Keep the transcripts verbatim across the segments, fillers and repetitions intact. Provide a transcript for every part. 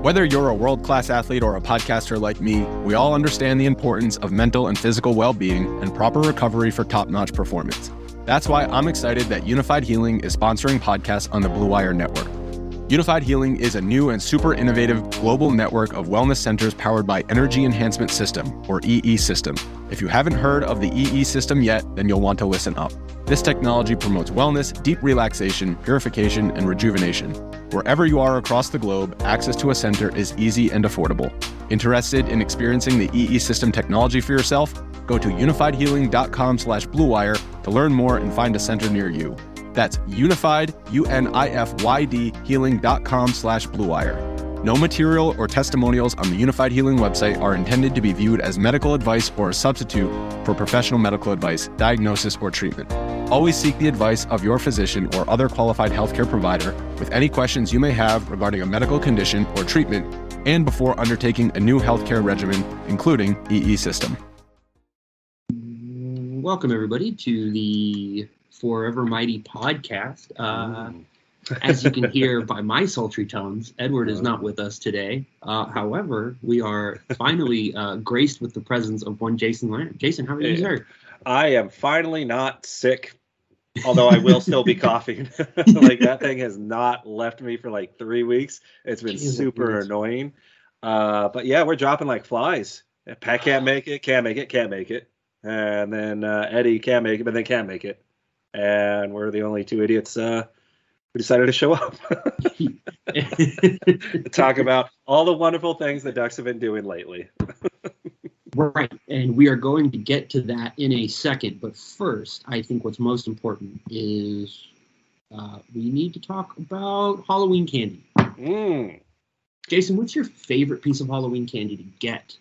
Whether you're a world-class athlete or a podcaster like me, we all understand the importance of mental and physical well-being and proper recovery for top-notch performance. That's why I'm excited that Unified Healing is sponsoring podcasts on the Blue Wire Network. Unified Healing is a new and super innovative global network of wellness centers powered by Energy Enhancement System, or E E System. If you haven't heard of the E E System yet, then you'll want to listen up. This technology promotes wellness, deep relaxation, purification, and rejuvenation. Wherever you are across the globe, access to a center is easy and affordable. Interested in experiencing the E E System technology for yourself? Go to unified healing dot com slash blue wire to learn more and find a center near you. That's unified, U N I F Y D, healing dot com slash blue wire. No material or testimonials on the Unified Healing website are intended to be viewed as medical advice or a substitute for professional medical advice, diagnosis, or treatment. Always seek the advice of your physician or other qualified healthcare provider with any questions you may have regarding a medical condition or treatment and before undertaking a new healthcare regimen, including E E System. Welcome, everybody, to the Forever Mighty podcast. Uh, as you can hear by my sultry tones, Edward is not with us today. Uh, however, we are finally uh, graced with the presence of one Jason Lamb. Jason, how are you, sir? I am finally not sick, although I will still be coughing. Like, that thing has not left me for like three weeks. It's been Jesus super goodness. annoying. Uh, but yeah, we're dropping like flies. Pat can't make it, can't make it, can't make it. And then uh, Eddie can't make it, but then can't make it. And we're the only two idiots uh, who decided to show up to talk about all the wonderful things the Ducks have been doing lately. Right, and we are going to get to that in a second. But first, I think what's most important is uh, we need to talk about Halloween candy. Mm. Jason, what's your favorite piece of Halloween candy to get?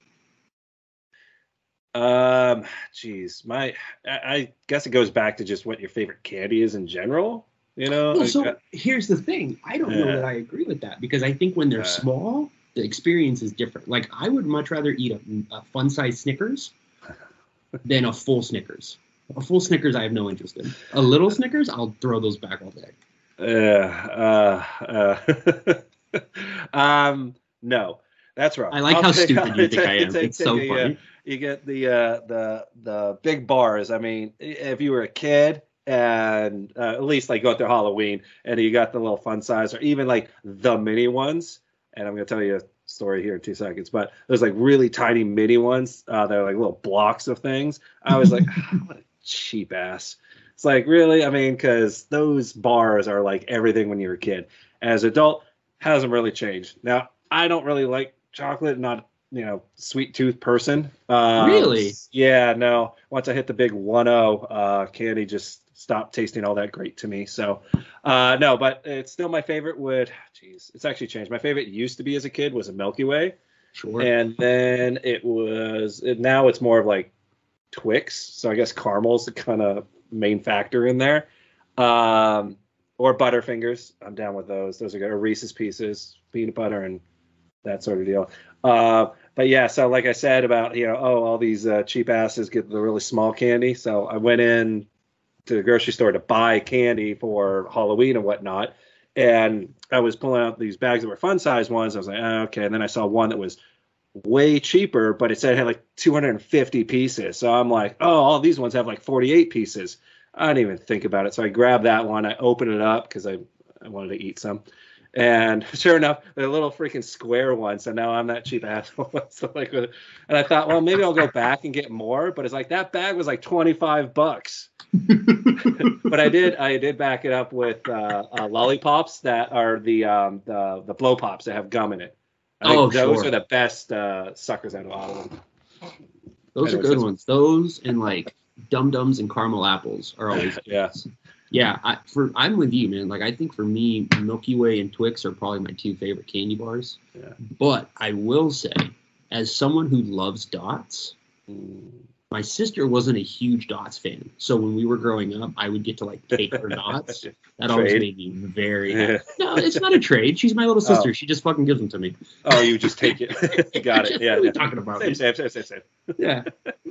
Um, geez, my, I, I guess it goes back to just what your favorite candy is in general, you know? Well, so uh, here's the thing. I don't yeah. know that I agree with that because I think when they're uh, small, the experience is different. Like, I would much rather eat a, a fun-sized Snickers than a full Snickers. A full Snickers, I have no interest in. A little Snickers, I'll throw those back all day. Uh, uh, uh, um, no, that's wrong. I like I'll how take, stupid you I'll think take, I am. Take, it's take, so take, funny. Uh, you get the uh, the the big bars. I mean, if you were a kid and uh, at least like go through Halloween and you got the little fun size or even like the mini ones. And I'm gonna tell you a story here in two seconds. But there's like really tiny mini ones. Uh, they're like little blocks of things. I was like, what a cheap ass. It's like, really? I mean, because those bars are like everything when you're a kid. As an adult, hasn't really changed. Now, I don't really like chocolate, not, you know, sweet tooth person. Um, really? Yeah, no. Once I hit the big one oh, uh, candy just stopped tasting all that great to me. So, uh, no, but it's still my favorite would, geez, it's actually changed. My favorite used to be as a kid was a Milky Way. Sure. And then it was, it, now it's more of like Twix. So I guess caramel's the kind of main factor in there. Um, or Butterfingers. I'm down with those. Those are good. Or Reese's Pieces, peanut butter, and that sort of deal. Uh, but yeah, so like I said about, you know, oh, all these uh, cheap asses get the really small candy. So I went in to the grocery store to buy candy for Halloween and whatnot. And I was pulling out these bags that were fun size ones. I was like, oh, okay. And then I saw one that was way cheaper, but it said it had like two hundred fifty pieces. So I'm like, oh, all these ones have like forty-eight pieces. I didn't even think about it. So I grabbed that one. I opened it up because I, I wanted to eat some. And sure enough, they're little freaking square ones. So now I'm that cheap asshole. So like, and I thought, well, maybe I'll go back and get more. But it's like that bag was like twenty-five bucks. But I did, I did back it up with uh, uh, lollipops that are the um, the the blow pops that have gum in it. I think oh, those sure. are the best uh, suckers out of all of them. Those Anyways, are good ones. Those and like Dum Dums and caramel apples are always good. Yeah. Yeah, I, for I'm with you, man. Like, I think for me, Milky Way and Twix are probably my two favorite candy bars. Yeah. But I will say, as someone who loves dots, Mm. my sister wasn't a huge dots fan. So when we were growing up, I would get to like take her dots. That always Trade? made me very happy. No, it's not a trade. She's my little sister. Oh. She just fucking gives them to me. Oh, you just take it. Got it. Yeah. What are we yeah. talking about? Same, same, same, same, same. Yeah.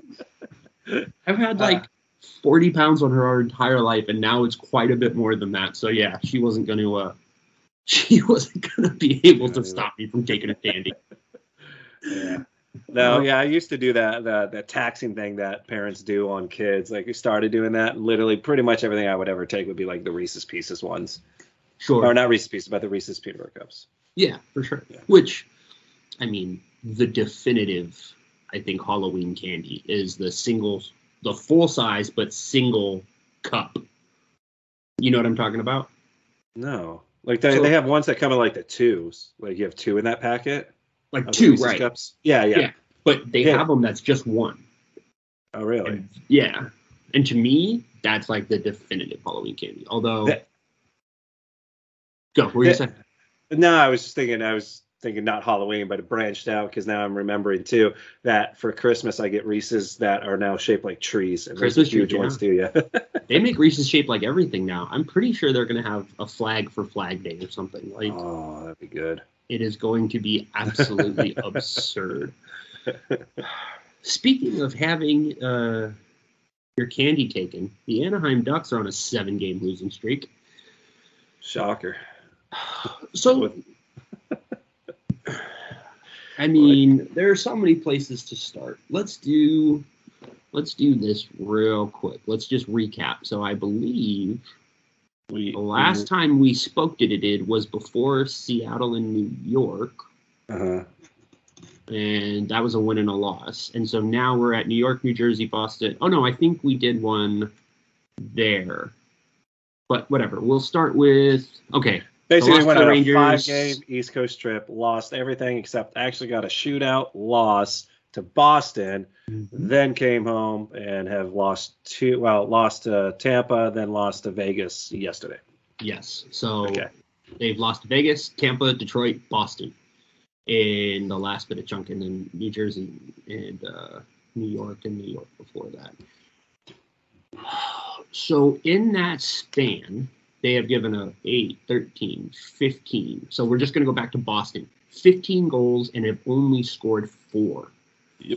I've had like forty pounds on her our entire life, and now it's quite a bit more than that. So yeah, she wasn't going to uh, she wasn't gonna be able to stop me from taking a candy. Yeah. No, yeah, I used to do that, that that taxing thing that parents do on kids. Like, we started doing that. And literally, pretty much everything I would ever take would be like the Reese's Pieces ones. Sure. Or not Reese's Pieces, but the Reese's peanut butter cups. Yeah, for sure. Yeah. Which, I mean, the definitive, I think, Halloween candy is the single, the full size but single cup. You know what I'm talking about? No, like they So- they have ones that come in like the twos. Like, you have two in that packet. Like of the two, Reese's right? Cups. Yeah, yeah, Yeah. But they Yeah. have them that's just one. Oh, really? And, yeah. And to me, that's like the definitive Halloween candy. Although, That- go. What were you that- saying? No, I was just thinking. I was thinking not Halloween, but it branched out because now I'm remembering too that for Christmas I get Reese's that are now shaped like trees. And those are Christmas trees, huge yeah. ones too. Yeah. They make Reese's shaped like everything now. I'm pretty sure they're going to have a flag for Flag Day or something. Like, Oh, that'd be good. it is going to be absolutely absurd. Speaking of having uh, your candy taken, the Anaheim Ducks are on a seven-game losing streak. Shocker. So, With- I mean, there are so many places to start. Let's do, let's do this real quick. Let's just recap. So, I believe We the last time we spoke to it was before Seattle and New York. Uh-huh. And that was a win and a loss. And so now we're at New York, New Jersey, Boston. Oh, no, I think we did one there. But whatever. We'll start with, okay. Basically, lost went to on a Rangers. five-game East Coast trip, lost everything except actually got a shootout loss to Boston, then came home and have lost two. Well, lost to Tampa, then lost to Vegas yesterday. Yes. So Okay. they've lost to Vegas, Tampa, Detroit, Boston in the last bit of chunk, and then New Jersey and uh, New York and New York before that. So in that span, they have given up eight, thirteen, fifteen. So we're just going to go back to Boston. fifteen goals and have only scored four. Yep.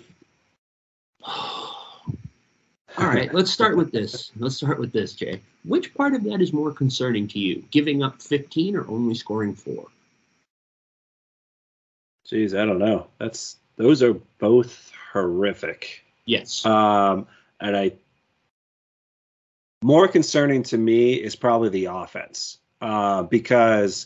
All right, let's start with this. Let's start with this, Jay. Which part of that is more concerning to you? Giving up fifteen or only scoring four? Jeez, I don't know. That's those are both horrific. Yes. Um, and I more concerning to me is probably the offense, uh, because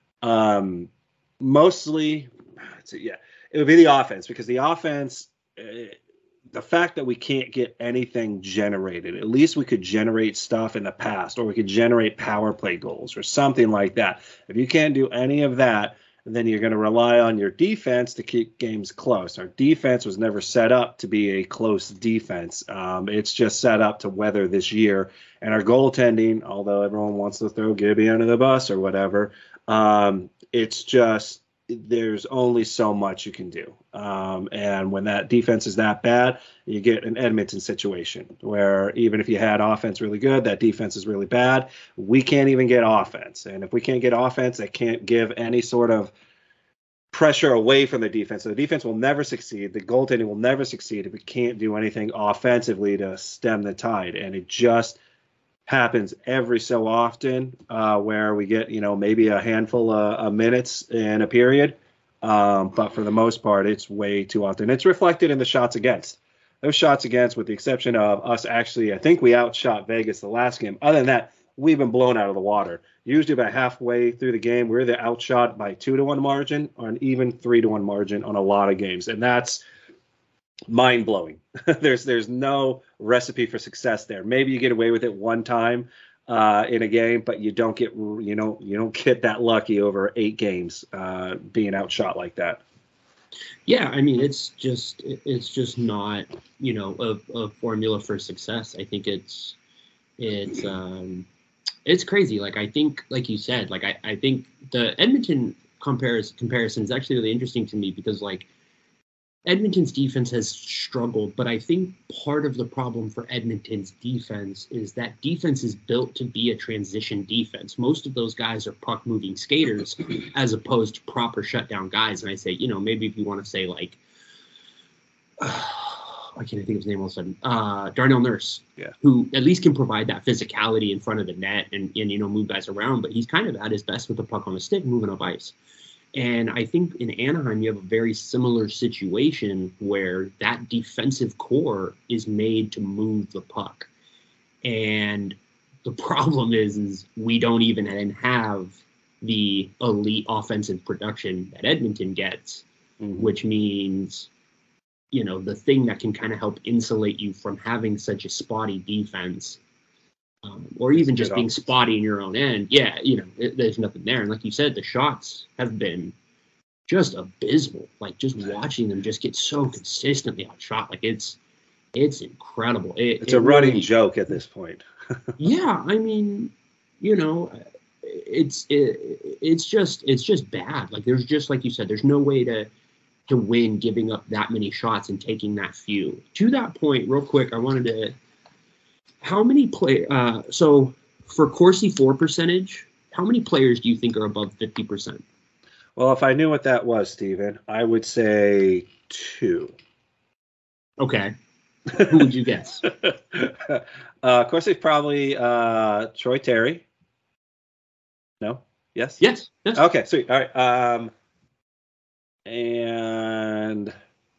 um, mostly, yeah, it would be the offense because the offense, uh, the fact that we can't get anything generated, at least we could generate stuff in the past, or we could generate power play goals or something like that. If you can't do any of that, then you're going to rely on your defense to keep games close. Our defense was never set up to be a close defense. Um, it's just set up to weather this year. And our goaltending, although everyone wants to throw Gibby under the bus or whatever, um, it's just there's only so much you can do. Um, and when that defense is that bad, you get an Edmonton situation where even if you had offense really good, that defense is really bad. We can't even get offense. And if we can't get offense, that can't give any sort of pressure away from the defense. So the defense will never succeed. The goaltending will never succeed if we can't do anything offensively to stem the tide. And it just happens every so often uh, where we get, you know, maybe a handful of, of minutes in a period. Um, but for the most part, it's way too often. It's reflected in the shots against. Those shots against, with the exception of us actually, I think we outshot Vegas the last game. Other than that, we've been blown out of the water. Usually about halfway through the game, we're either outshot by two to one margin or an even three to one margin on a lot of games. And that's mind blowing. there's there's no recipe for success there. Maybe you get away with it one time uh, in a game, but you don't get you know you don't get that lucky over eight games uh, being outshot like that. Yeah, I mean, it's just it's just not, you know, a, a formula for success. I think it's it's um it's crazy. Like, I think, like you said, like I, I think the Edmonton compares comparison is actually really interesting to me because, like, Edmonton's defense has struggled, but I think part of the problem for Edmonton's defense is that defense is built to be a transition defense. Most of those guys are puck-moving skaters as opposed to proper shutdown guys. And I say, you know, maybe if you want to say, like, uh, I can't think of his name all of a sudden. Uh, Darnell Nurse, Yeah. who at least can provide that physicality in front of the net and, and you know move guys around. But he's kind of at his best with the puck on the stick, moving up ice. And I think in Anaheim you have a very similar situation where that defensive core is made to move the puck, and the problem is is we don't even have the elite offensive production that Edmonton gets, Mm-hmm. which means, you know, the thing that can kind of help insulate you from having such a spotty defense, um, or even just being spotty in your own end. Yeah, you know, it, there's nothing there. And like you said, the shots have been just abysmal. Like just watching them just get so consistently outshot. Like it's it's incredible. It, It's it a running really, joke at this point. yeah, I mean, you know, it's it, it's just it's just bad. Like there's just like you said, there's no way to to win giving up that many shots and taking that few. To that point, real quick, I wanted to how many play uh so for Corsi four percentage, how many players do you think are above fifty percent? Well, if I knew what that was, Steven, I would say two. Okay. Who would you guess? uh, of course, it's probably uh, Troy Terry. No? Yes? Yes. Yes. Okay, sweet. All right. Um, and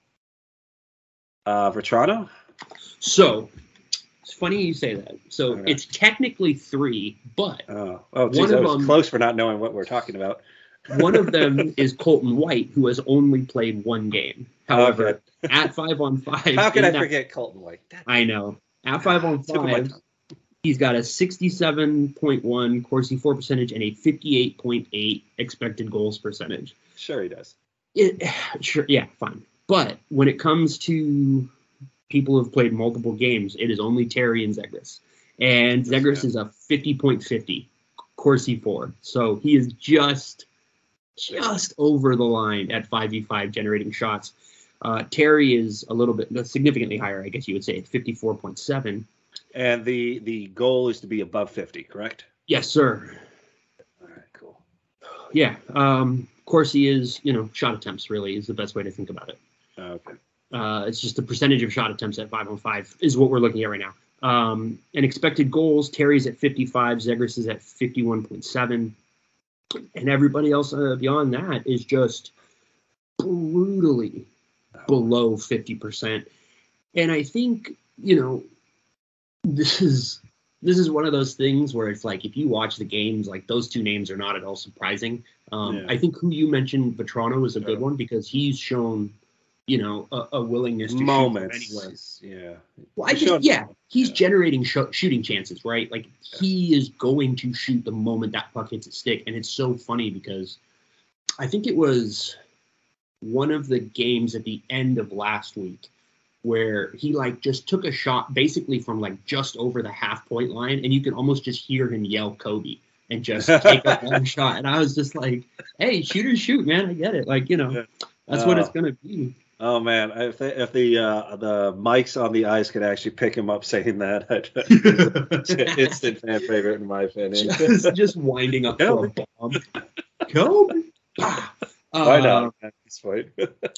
uh, Vetrano? So it's funny you say that. So Okay. it's technically three, but Oh, oh geez, One I of was them- close for not knowing what we're talking about. one of them is Colton White, who has only played one game. However, Okay. at five on five, How could in I that- forget Colton White? That- I know. At five on Tip of my five, tongue. he's got a sixty-seven point one Corsi four percentage and a fifty-eight point eight expected goals percentage. Sure he does. It, sure, yeah, fine. But when it comes to people who have played multiple games, it is only Terry and Zegras. And That's Zegras good. is a fifty point fifty Corsi four. So he is just just over the line at five v five generating shots. Uh, Terry is a little bit significantly higher, I guess you would say, at fifty-four point seven. And the, the goal is to be above fifty, correct? Yes, sir. All right, cool. Yeah. Um, Corsi is, you know, shot attempts really is the best way to think about it. Okay. Uh, it's just the percentage of shot attempts at five on five is what we're looking at right now. Um, and expected goals, Terry's at fifty-five, Zegras is at fifty-one point seven. And everybody else uh, beyond that is just brutally below fifty percent. And I think, you know, this is this is one of those things where it's like if you watch the games, like those two names are not at all surprising. Um, Yeah. I think who you mentioned, Vetrano, is a good Yeah. one because he's shown, you know, a, a willingness to Moments. shoot from anywhere. Yeah. Well, I He's just, shown- yeah, he's yeah. generating sh- shooting chances, right? Like he is going to shoot the moment that puck hits a stick, and it's so funny because I think it was one of the games at the end of last week where he like just took a shot basically from like just over the half point line, and you can almost just hear him yell Kobe and just take a long shot. And I was just like, "Hey, shooters shoot, man! I get it. Like you know, that's what it's Oh. gonna be." Oh man, if the, if the uh, the mics on the ice could actually pick him up saying that, it's an instant fan favorite in my opinion. just, just winding up for a bomb. Kobe. Ah. Why Uh, not? That's fine.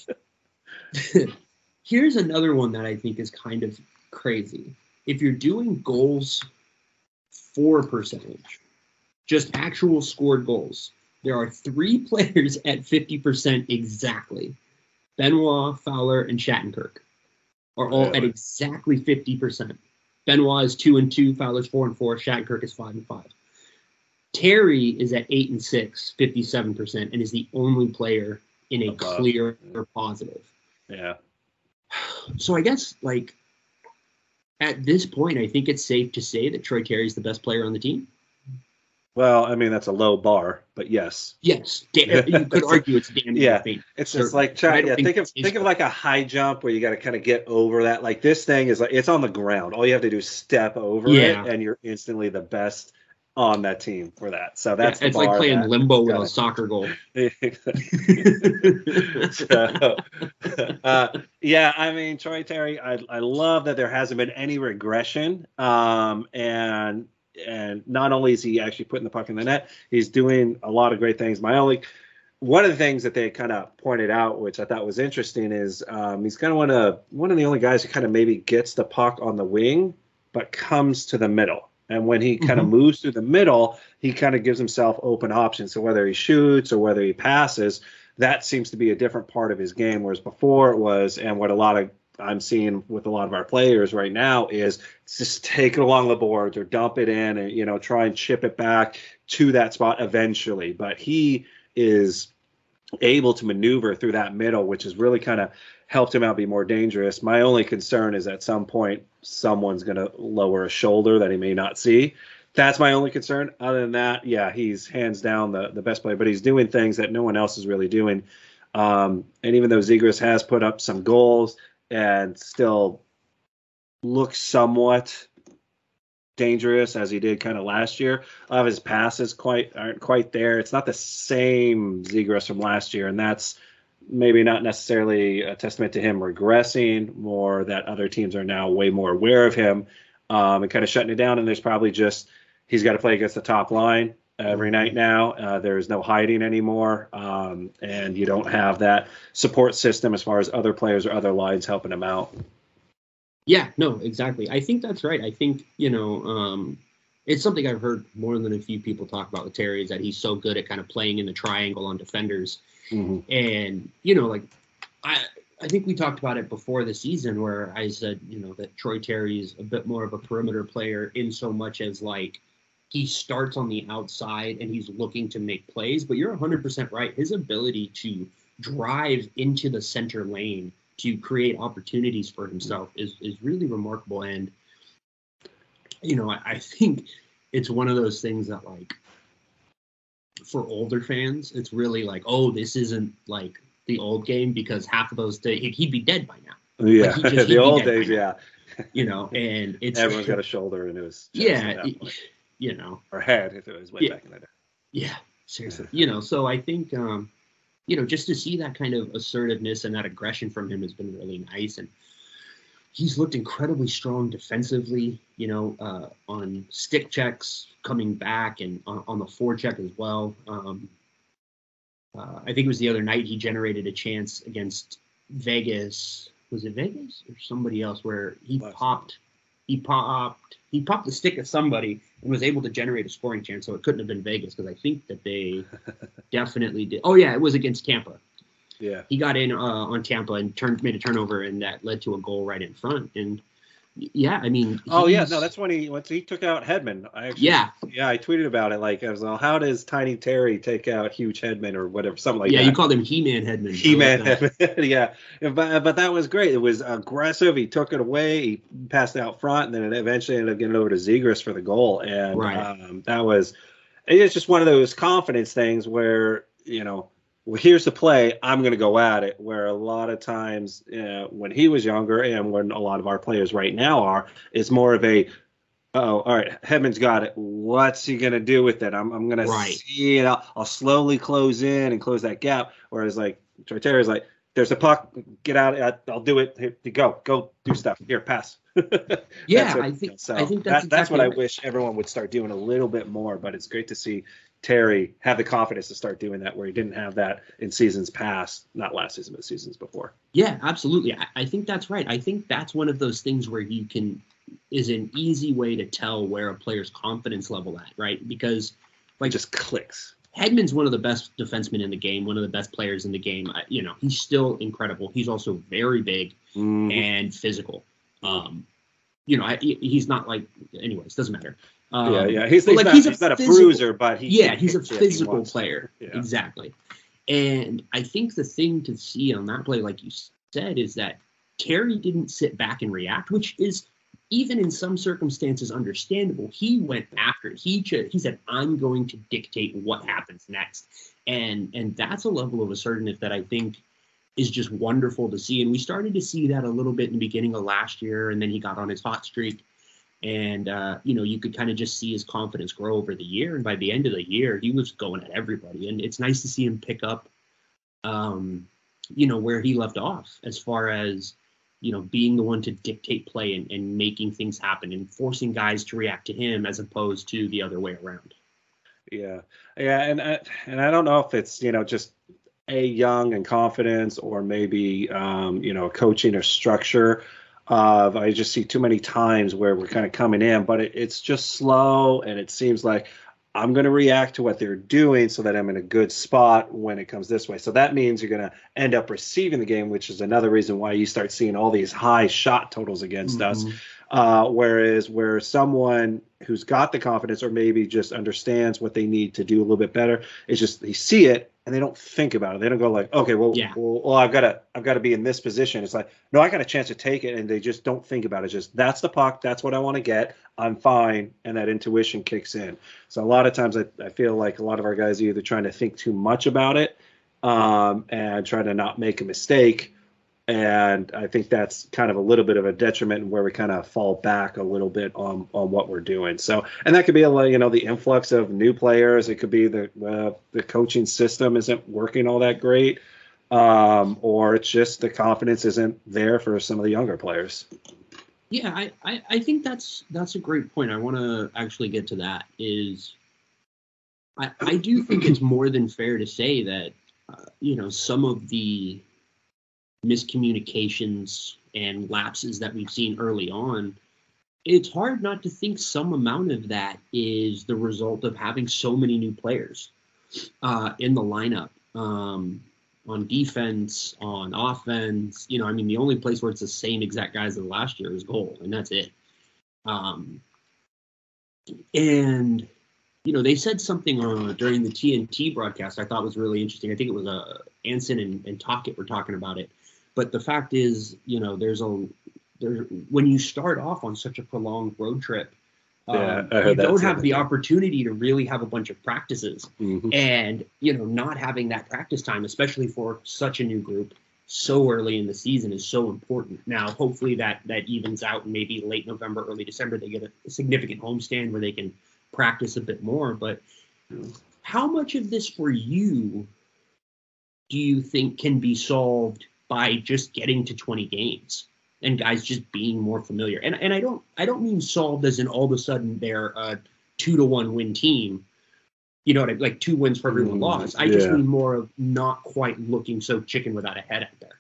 Here's another one that I think is kind of crazy. If you're doing goals for percentage, just actual scored goals, there are three players at fifty percent exactly. Benoit, Fowler, and Shattenkirk are all at Really? exactly fifty percent. Benoit is two and two, Fowler's four and four, Shattenkirk is five and five. Terry is at eight and six, fifty-seven percent, and is the only player in a Above. clear positive. Yeah. So I guess, like, at this point, I think it's safe to say that Troy Terry is the best player on the team. Well, I mean that's a low bar, but yes. Yes, da- you could argue it's damn near Yeah, faint. It's just Certainly. like But I try, don't yeah, think think of it's his think of fault. like a high jump where you got to kind of get over that. Like this thing is like it's on the ground. All you have to do is step over Yeah. it, and you're instantly the best on that team for that. So Yeah, that's the it's bar like playing that- limbo with gotta- a soccer goal. so, uh, yeah, I mean Troy Terry, I I love that there hasn't been any regression. Um, and and not only is he actually putting the puck in the net, he's doing a lot of great things. My only one of the things that they kind of pointed out, which I thought was interesting, is um, he's kind of one of one of the only guys who kind of maybe gets the puck on the wing, but comes to the middle. And when he kind of Mhm. moves through the middle, he kind of gives himself open options. So whether he shoots or whether he passes, that seems to be a different part of his game. Whereas before it was, and what a lot of I'm seeing with a lot of our players right now is just take it along the boards or dump it in and, you know, try and chip it back to that spot eventually. But he is able to maneuver through that middle, which has really kind of helped him out be more dangerous. My only concern is at some point someone's going to lower a shoulder that he may not see. That's my only concern. Other than that, yeah, he's hands down the, the best player, but he's doing things that no one else is really doing. Um, and even though Zegras has put up some goals and still looks somewhat dangerous as he did kind of last year, a lot of his passes quite aren't quite there. It's not the same Zegras from last year, and that's maybe not necessarily a testament to him regressing, more that other teams are now way more aware of him um, and kind of shutting it down. And there's probably just he's got to play against the top line every night now. Uh, there's no hiding anymore, um, and you don't have that support system as far as other players or other lines helping him out. Yeah, no, exactly. I think that's right. I think, you know, um, it's something I've heard more than a few people talk about with Terry, is that he's so good at kind of playing in the triangle on defenders. Mm-hmm. And, you know, like, I I think we talked about it before the season where I said, you know, that Troy Terry is a bit more of a perimeter player in so much as, like, he starts on the outside and he's looking to make plays. But you're one hundred percent right. His ability to drive into the center lane to create opportunities for himself is, is really remarkable. And, you know, I, I think it's one of those things that, like, for older fans, it's really like, oh, this isn't like the old game, because half of those days he'd be dead by now. Yeah, Like, just, the old days, yeah. You know, and it's everyone's got a shoulder into his chest yeah, at that point. You know, or head if it was way yeah, back in the day. Yeah, seriously. You know, so I think, um, you know, just to see that kind of assertiveness and that aggression from him has been really nice. And he's looked incredibly strong defensively, you know, uh, on stick checks coming back and on, on the forecheck as well. Um, uh, I think it was the other night he generated a chance against Vegas. Was it Vegas or somebody else where he Last popped, he popped, he popped the stick at somebody and was able to generate a scoring chance. So it couldn't have been Vegas, because I think that they definitely did. Oh yeah, it was against Tampa. Yeah, he got in uh, on Tampa and turned made a turnover, and that led to a goal right in front. And yeah, I mean, oh yeah, no, that's when he once he took out Hedman. I actually, yeah, yeah, I tweeted about it. Like, I was like, how does Tiny Terry take out Huge Hedman or whatever, something like yeah, that. Yeah, you called him He-Man Hedman. He-Man like Hedman, yeah. But but that was great. It was aggressive. He took it away. He passed it out front, and then it eventually ended up getting over to Zegras for the goal. And right. um, that was, it's just one of those confidence things where, you know, well, here's the play, I'm going to go at it, where a lot of times uh, when he was younger and when a lot of our players right now are, it's more of a, oh, all right, Hedman's got it. What's he going to do with it? I'm, I'm going right. to see it. I'll, I'll slowly close in and close that gap. Whereas, like, Troy Terry's like, there's a puck, get out, I'll do it. Here you go. Go do stuff. Here, pass. Yeah, what, I think so I think that, that's exactly that's what right. I wish everyone would start doing a little bit more, but it's great to see Terry have the confidence to start doing that, where he didn't have that in seasons past, not last season, but seasons before. Yeah, absolutely. I, I think that's right. I think that's one of those things where you can, is an easy way to tell where a player's confidence level at, right? Because, like, it just clicks. Hedman's one of the best defensemen in the game, one of the best players in the game. I, you know, he's still incredible. He's also very big mm-hmm. and physical. Um, you know, I, he's not like, anyways, doesn't matter. Um, yeah, yeah. He's, he's, like, not, he's, a, he's not a physical, bruiser, but he yeah, he's a physical player. Yeah. Exactly. And I think the thing to see on that play, like you said, is that Terry didn't sit back and react, which is even in some circumstances understandable. He went after it. He he said, "I'm going to dictate what happens next," and and that's a level of assertiveness that I think is just wonderful to see. And we started to see that a little bit in the beginning of last year, and then he got on his hot streak. And, uh, you know, you could kind of just see his confidence grow over the year. And by the end of the year, he was going at everybody. And it's nice to see him pick up, um, you know, where he left off as far as, you know, being the one to dictate play and, and making things happen and forcing guys to react to him as opposed to the other way around. Yeah, yeah, and I, and I don't know if it's you know just a young and confidence, or maybe um, you know coaching or structure. Of I just see too many times where we're kind of coming in, but it, it's just slow, and it seems like I'm going to react to what they're doing so that I'm in a good spot when it comes this way. So that means you're going to end up receiving the game, which is another reason why you start seeing all these high shot totals against Mm-hmm. us. Uh, whereas where someone who's got the confidence, or maybe just understands what they need to do a little bit better, is just they see it and they don't think about it. They don't go like, okay, well, Yeah. well, well I've got to, I've got to be in this position. It's like, no, I got a chance to take it, and they just don't think about it. Just that's the puck, that's what I want to get. I'm fine, and that intuition kicks in. So a lot of times, I, I feel like a lot of our guys are either trying to think too much about it, um, and try to not make a mistake. And I think that's kind of a little bit of a detriment where we kind of fall back a little bit on, on what we're doing. So, and that could be, a, you know, the influx of new players. It could be the uh, the coaching system isn't working all that great, um, or it's just the confidence isn't there for some of the younger players. Yeah, I, I, I think that's that's a great point. I want to actually get to that. Is I, I do think it's more than fair to say that uh, you know some of the miscommunications and lapses that we've seen early on, it's hard not to think some amount of that is the result of having so many new players uh, in the lineup, um, on defense, on offense. You know, I mean, the only place where it's the same exact guys as last year is goal, and that's it. Um, and you know, they said something uh, during the T N T broadcast I thought was really interesting. I think it was uh, Anson and, and Tocchet were talking about it. But the fact is, you know, there's a there when you start off on such a prolonged road trip, um, Yeah, you don't have the opportunity to really have a bunch of practices. Mm-hmm. And, you know, not having that practice time, especially for such a new group so early in the season, is so important. Now, hopefully that that evens out, and maybe late November, early December, they get a, a significant homestand where they can practice a bit more. But how much of this for you do you think can be solved by just getting to twenty games and guys just being more familiar? And and I don't I don't mean solved as in all of a sudden they're a two to one win team, you know what I mean? Like two wins for every one Mm, loss. I yeah. just mean more of not quite looking so chicken without a head out there.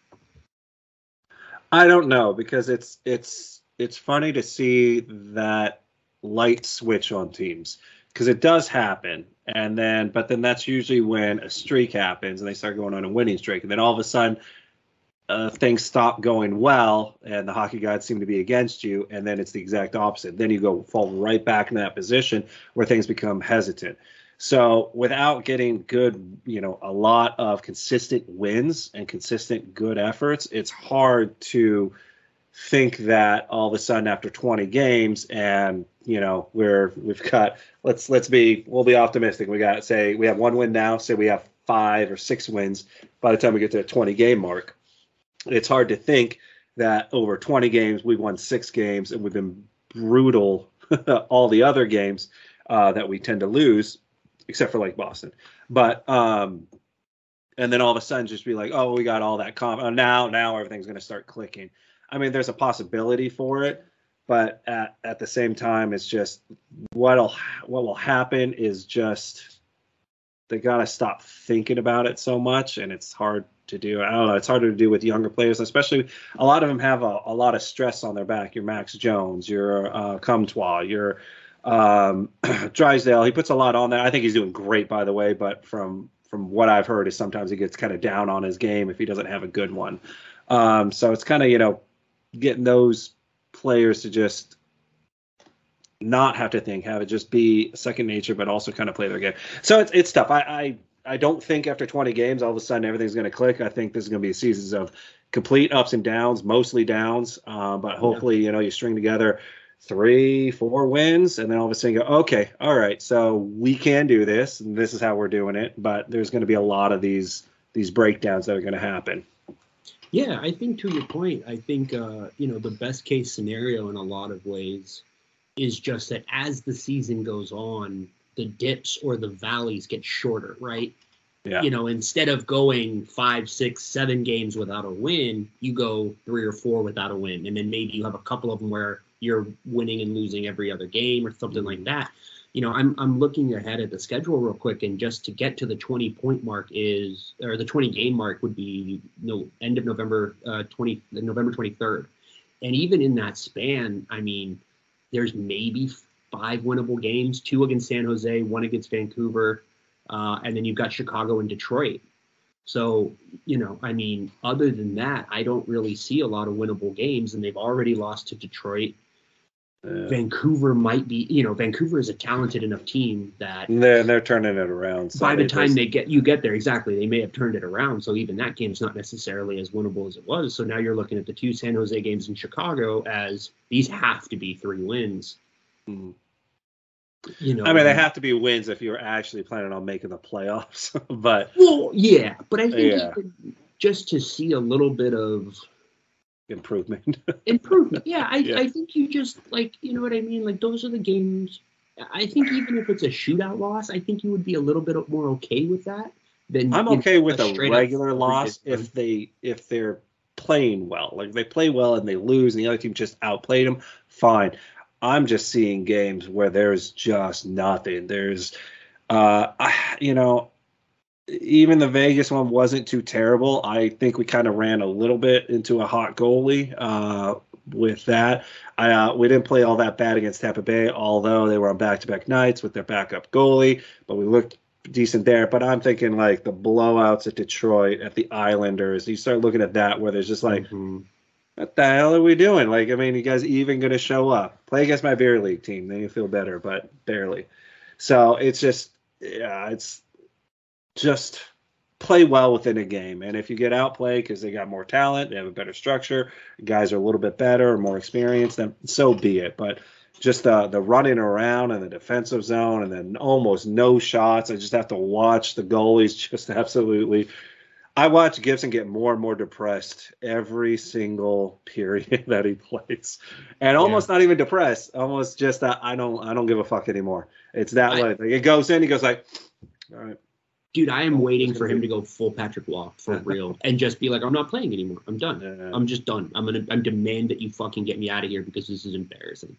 I don't know, because it's it's it's funny to see that light switch on teams, because it does happen, and then but then that's usually when a streak happens and they start going on a winning streak, and then all of a sudden uh, things stop going well and the hockey gods seem to be against you, and then it's the exact opposite. Then you go fall right back in that position where things become hesitant. So without getting good, you know, a lot of consistent wins and consistent good efforts, it's hard to think that all of a sudden after twenty games, and you know, we're we've got let's let's be we'll be optimistic. We got say we have one win now, say we have five or six wins by the time we get to the twenty game mark. It's hard to think that over twenty games we've won six games and we've been brutal all the other games uh, that we tend to lose, except for like Boston. But um, and then all of a sudden just be like, oh, we got all that comp. Oh, now now everything's going to start clicking. I mean, there's a possibility for it, but at, at the same time, it's just what'll what will happen is just they gotta stop thinking about it so much, and it's hard to do. I don't know. It's harder to do with younger players, especially a lot of them have a, a lot of stress on their back. Your Max Jones, your uh, Comtois, your um, Drysdale. He puts a lot on there. I think he's doing great, by the way. But from from what I've heard, is sometimes he gets kind of down on his game if he doesn't have a good one. Um, so it's kind of, you know, getting those players to just not have to think, have it just be second nature, but also kind of play their game. So it's it's tough. I I, I don't think after twenty games, all of a sudden everything's going to click. I think this is going to be a season of complete ups and downs, mostly downs. Uh, but hopefully, yeah. you know, you string together three, four wins, and then all of a sudden you go, okay, all right, so we can do this, and this is how we're doing it. But there's going to be a lot of these these breakdowns that are going to happen. Yeah, I think to your point, I think, uh, you know, the best case scenario in a lot of ways is just that as the season goes on, the dips or the valleys get shorter, right? Yeah. You know, instead of going five, six, seven games without a win, you go three or four without a win. And then maybe you have a couple of them where you're winning and losing every other game or something like that. you know, I'm I'm looking ahead at the schedule real quick, and just to get to the twenty point mark is, or the twenty game mark would be no end of November uh, twenty November twenty-third, and even in that span, I mean, there's maybe five winnable games, two against San Jose, one against Vancouver, uh, and then you've got Chicago and Detroit. So, you know, I mean, other than that, I don't really see a lot of winnable games, and they've already lost to Detroit. Yeah. Vancouver might be, you know, Vancouver is a talented enough team that they're, they're turning it around. So by the time just... they get you get there, exactly, they may have turned it around. So even that game's not necessarily as winnable as it was. So now you're looking at the two San Jose games in Chicago as these have to be three wins. Mm. You know, I mean, they have to be wins if you're actually planning on making the playoffs. But well, yeah, but I think yeah. just to see a little bit of improvement improvement yeah I, yeah I think you just like, you know what I mean, like those are the games. I think even if it's a shootout loss, I think you would be a little bit more okay with that than I'm okay know, with a, a regular loss if if they if they're playing well, like they play well and they lose and the other team just outplayed them, fine. I'm just seeing games where there's just nothing. There's uh you know, even the Vegas one wasn't too terrible. I think we kind of ran a little bit into a hot goalie uh, with that. I, uh, we didn't play all that bad against Tampa Bay, although they were on back-to-back nights with their backup goalie, but we looked decent there. But I'm thinking like the blowouts at Detroit, at the Islanders, you start looking at that where there's just like, mm-hmm. what the hell are we doing? Like, I mean, you guys even going to show up? Play against my beer league team. Then you feel better, but barely. So it's just, yeah, it's, just play well within a game. And if you get outplayed because they got more talent, they have a better structure, guys are a little bit better or more experienced, then so be it. But just the, the running around in the defensive zone and then almost no shots. I just have to watch the goalies just absolutely. I watch Gibson get more and more depressed every single period that he plays, and almost yeah. not even depressed, almost just that I don't I don't give a fuck anymore. It's that I, way. Like it goes in, he goes like, all right. Dude, I am waiting for him to go full Patrick Waugh for real and just be like, I'm not playing anymore. I'm done. Yeah. I'm just done. I'm gonna. I'm demand that you fucking get me out of here because this is embarrassing.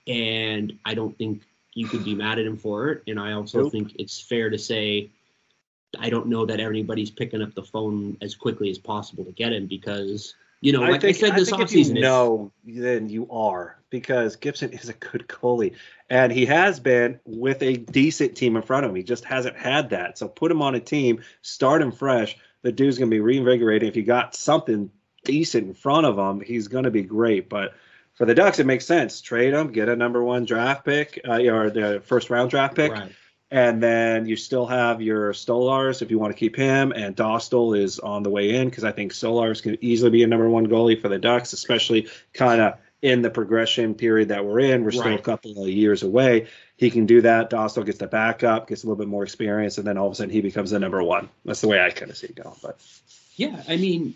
And I don't think you could be mad at him for it. And I also nope. think it's fair to say, I don't know that anybody's picking up the phone as quickly as possible to get him because, you know, like I, think, I said, this I think offseason. If you know, then you are, because Gibson is a good goalie. And he has been with a decent team in front of him. He just hasn't had that. So put him on a team, start him fresh. The dude's going to be reinvigorating. If you got something decent in front of him, he's going to be great. But for the Ducks, it makes sense. Trade him, get a number one draft pick, uh, or the first round draft pick. Right. And then you still have your Stolars if you want to keep him. And Dostal is on the way in because I think Stolars can easily be a number one goalie for the Ducks, especially kind of in the progression period that we're in. We're still right. a couple of years away. He can do that. Dostal gets the backup, gets a little bit more experience, and then all of a sudden he becomes the number one. That's the way I kind of see it going. But yeah, I mean,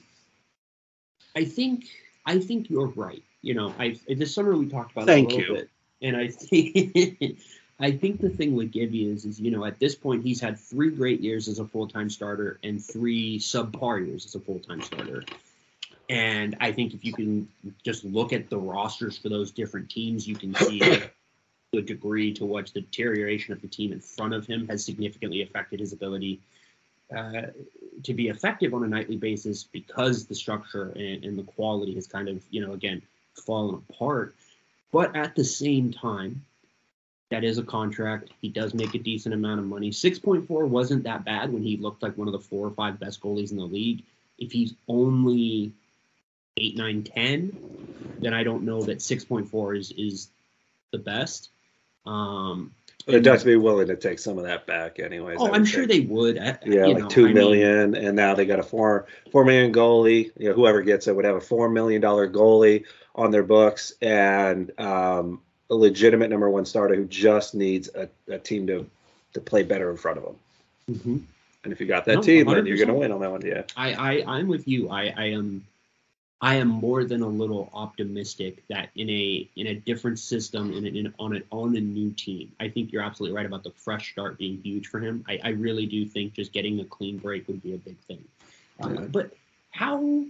I think I think you're right. You know, I this summer we talked about Thank it a little you. bit, and I think I think the thing with Gibby is, is you know, at this point he's had three great years as a full-time starter and three subpar years as a full-time starter. And I think if you can just look at the rosters for those different teams, you can see the degree to which the deterioration of the team in front of him has significantly affected his ability uh, to be effective on a nightly basis because the structure and, and the quality has kind of, you know, again, fallen apart. But at the same time, that is a contract. He does make a decent amount of money. six point four wasn't that bad when he looked like one of the four or five best goalies in the league. If he's only eight, nine, ten, then I don't know that six point four is, is the best. Um, the Ducks be willing to take some of that back anyways. Oh, I'm sure they would. Yeah, you like know, two million, mean, and now they got a four four million goalie. You know, whoever gets it would have a four million dollar goalie on their books and um, a legitimate number one starter who just needs a, a team to to play better in front of them. Mm-hmm. And if you got that no, team, then you're going to win on that one. Yeah, I, I I'm with you. I I am. I am more than a little optimistic that in a in a different system in, a, in on a on a new team, I think you're absolutely right about the fresh start being huge for him. I, I really do think just getting a clean break would be a big thing. Uh, but how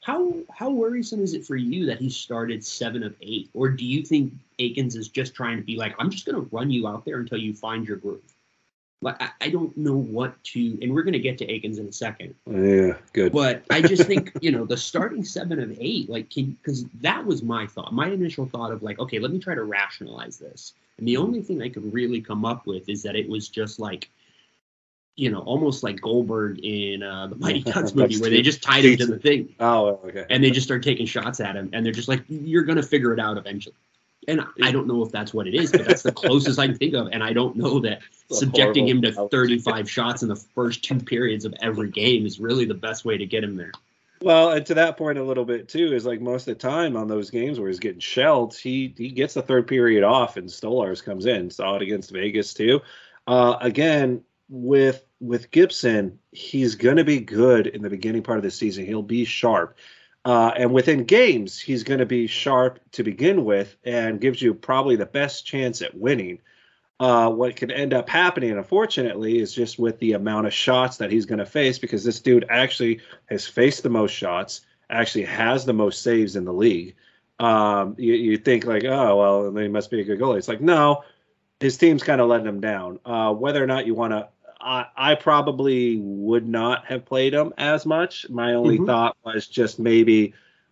how how worrisome is it for you that he started seven of eight? Or do you think Akins is just trying to be like, I'm just going to run you out there until you find your groove? Like, I, I don't know what to, and we're going to get to Akins in a second. Yeah, good. But I just think, you know, the starting seven of eight, like, because that was my thought. My initial thought of like, okay, let me try to rationalize this. And the only thing I could really come up with is that it was just like, you know, almost like Goldberg in uh, the Mighty Ducks movie where they just tied him to the thing. Oh, okay. And they just start taking shots at him. And they're just like, you're going to figure it out eventually. And I don't know if that's what it is, but that's the closest I can think of. And I don't know that subjecting him to thirty-five shots in the first two periods of every game is really the best way to get him there. Well, and to that point a little bit too is like most of the time on those games where he's getting shelled, he he gets the third period off and Stolarz comes in. Saw it against Vegas too. Uh, again, with with Gibson, he's going to be good in the beginning part of the season. He'll be sharp. Uh, and within games, he's going to be sharp to begin with and gives you probably the best chance at winning. Uh, what can end up happening, unfortunately, is just with the amount of shots that he's going to face, because this dude actually has faced the most shots, actually has the most saves in the league. Um, you, you think like, oh, well, he must be a good goalie. It's like, no, his team's kind of letting him down. Uh, whether or not you want to, I, I probably would not have played him as much. My only mm-hmm. thought was just maybe,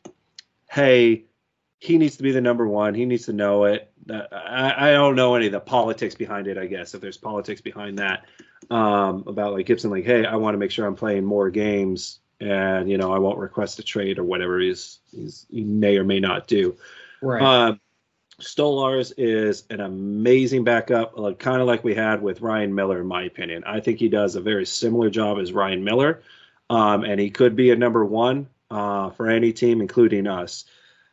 hey, he needs to be the number one. He needs to know it. I, I don't know any of the politics behind it, I guess, if there's politics behind that, um, about like Gibson, like, hey, I want to make sure I'm playing more games and, you know, I won't request a trade or whatever he's, he's, he may or may not do. Right. Um, Stolarz is an amazing backup, like, kind of like we had with Ryan Miller, in my opinion. I think he does a very similar job as Ryan Miller, um, and he could be a number one uh, for any team, including us.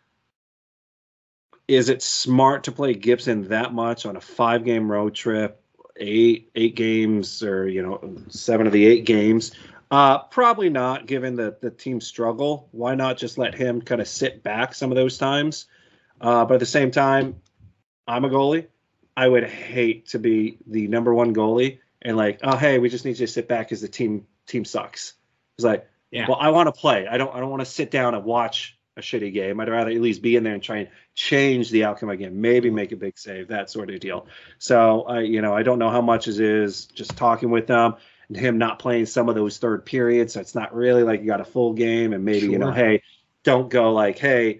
Is it smart to play Gibson that much on a five-game road trip, eight eight games, or you know, seven of the eight games? Uh, probably not, given the the team's struggle. Why not just let him kind of sit back some of those times? Uh, but at the same time, I'm a goalie. I would hate to be the number one goalie and like, oh, hey, we just need you to sit back because the team team sucks. It's like, yeah. Well, I want to play. I don't I don't want to sit down and watch a shitty game. I'd rather at least be in there and try and change the outcome again, maybe make a big save, that sort of deal. So, I, you know, I don't know how much it is just talking with them and him not playing some of those third periods. So it's not really like you got a full game and maybe, sure. you know, hey, don't go like, hey,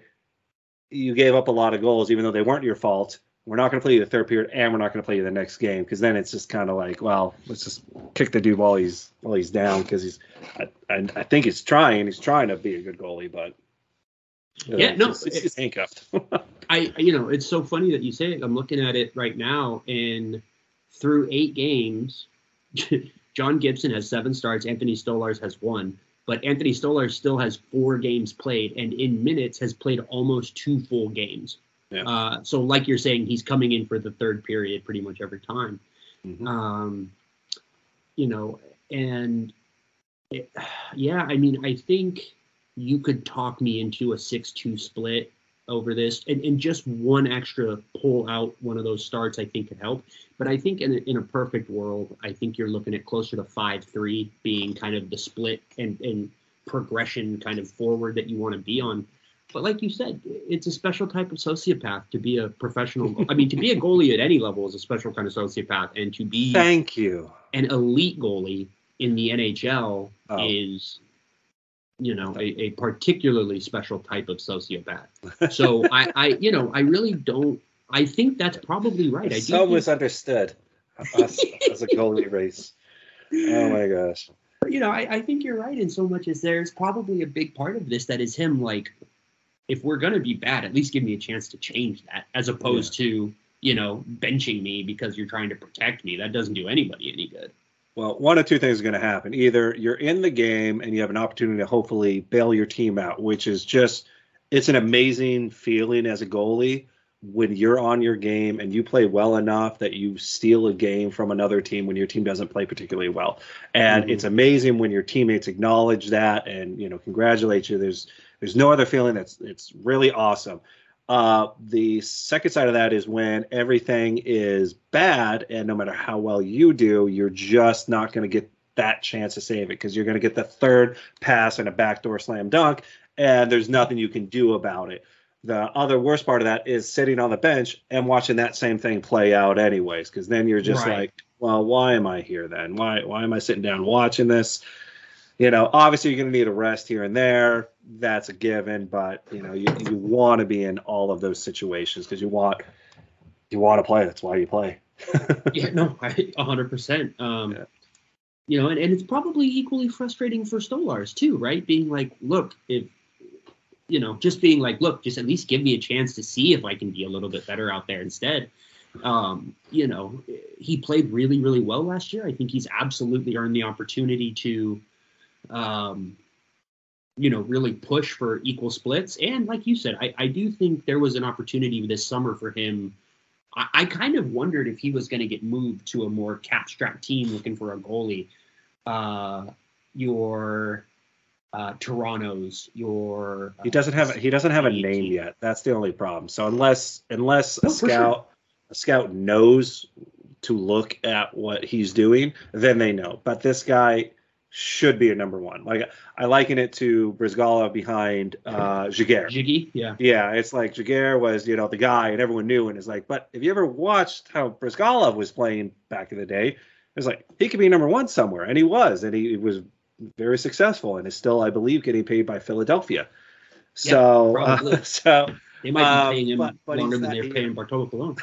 you gave up a lot of goals, even though they weren't your fault. We're not going to play you the third period, and we're not going to play you the next game, because then it's just kind of like, well, let's just kick the dude while he's while he's down, because he's, I, I, I think he's trying, he's trying to be a good goalie, but you know, yeah, no, it's, it's, it's handcuffed. I, you know, it's so funny that you say it. I'm looking at it right now, and through eight games, John Gibson has seven starts, Anthony Stolarz has one. But Anthony Stolarz still has four games played, and in minutes has played almost two full games. Yeah. Uh, so like you're saying, he's coming in for the third period pretty much every time. Mm-hmm. Um, you know, and it, yeah, I mean, I think you could talk me into a six two split over this, and, and just one extra pull out one of those starts I think could help. But I think in a, in a perfect world, I think you're looking at closer to five three being kind of the split and, and progression kind of forward that you want to be on. But like you said, it's a special type of sociopath to be a professional. I mean, to be a goalie at any level is a special kind of sociopath, and to be thank you an elite goalie in the N H L oh. is, you know, a, a particularly special type of sociopath. So I, I, you know, I really don't. I think that's probably right. I do so think, misunderstood us as a goalie race. Oh my gosh. You know, I, I think you're right in so much as there's probably a big part of this that is him like, if we're going to be bad, at least give me a chance to change that, as opposed yeah. to, you know, benching me because you're trying to protect me. That doesn't do anybody any good. Well, one of two things is going to happen. Either you're in the game and you have an opportunity to hopefully bail your team out, which is just, it's an amazing feeling as a goalie when you're on your game and you play well enough that you steal a game from another team when your team doesn't play particularly well. And mm-hmm. it's amazing when your teammates acknowledge that and, you know, congratulate you. There's there's no other feeling that's it's really awesome. Uh, the second side of that is when everything is bad and no matter how well you do, you're just not going to get that chance to save it, because you're going to get the third pass and a backdoor slam dunk, and there's nothing you can do about it. The other worst part of that is sitting on the bench and watching that same thing play out anyways, because then you're just Right. like, well, why am I here then? Why why am I sitting down watching this? You know, obviously you're going to need a rest here and there. That's a given, but you know, you, you want to be in all of those situations because you want you want to play. That's why you play. Yeah, no, I, one hundred percent. Um, Yeah. You know, and, and it's probably equally frustrating for Stolars too, right? Being like, look, if you know, just being like, look, just at least give me a chance to see if I can be a little bit better out there instead. Um, you know, he played really, really well last year. I think he's absolutely earned the opportunity to, um, you know, really push for equal splits. And like you said, I, I do think there was an opportunity this summer for him. I, I kind of wondered if he was going to get moved to a more cap-strapped team looking for a goalie. Uh, your uh, Toronto's, your uh, He doesn't have he doesn't have a Canadian name team. yet. That's the only problem. So unless unless a No, for scout a scout knows to look at what he's doing, then they know. But this guy should be a number one. Like I liken it to Brizgalov behind uh, Jaguar. Jiggy, yeah. Yeah, it's like Jaguar was, you know, the guy and everyone knew, and it's like, but if you ever watched how Brizgalov was playing back in the day, it's like he could be number one somewhere, and he was, and he, he was very successful, and is still, I believe, getting paid by Philadelphia. So, Yeah, uh, probably. so, They might be um, paying him but- but longer he's than not- they're he- paying Bartolo Colon.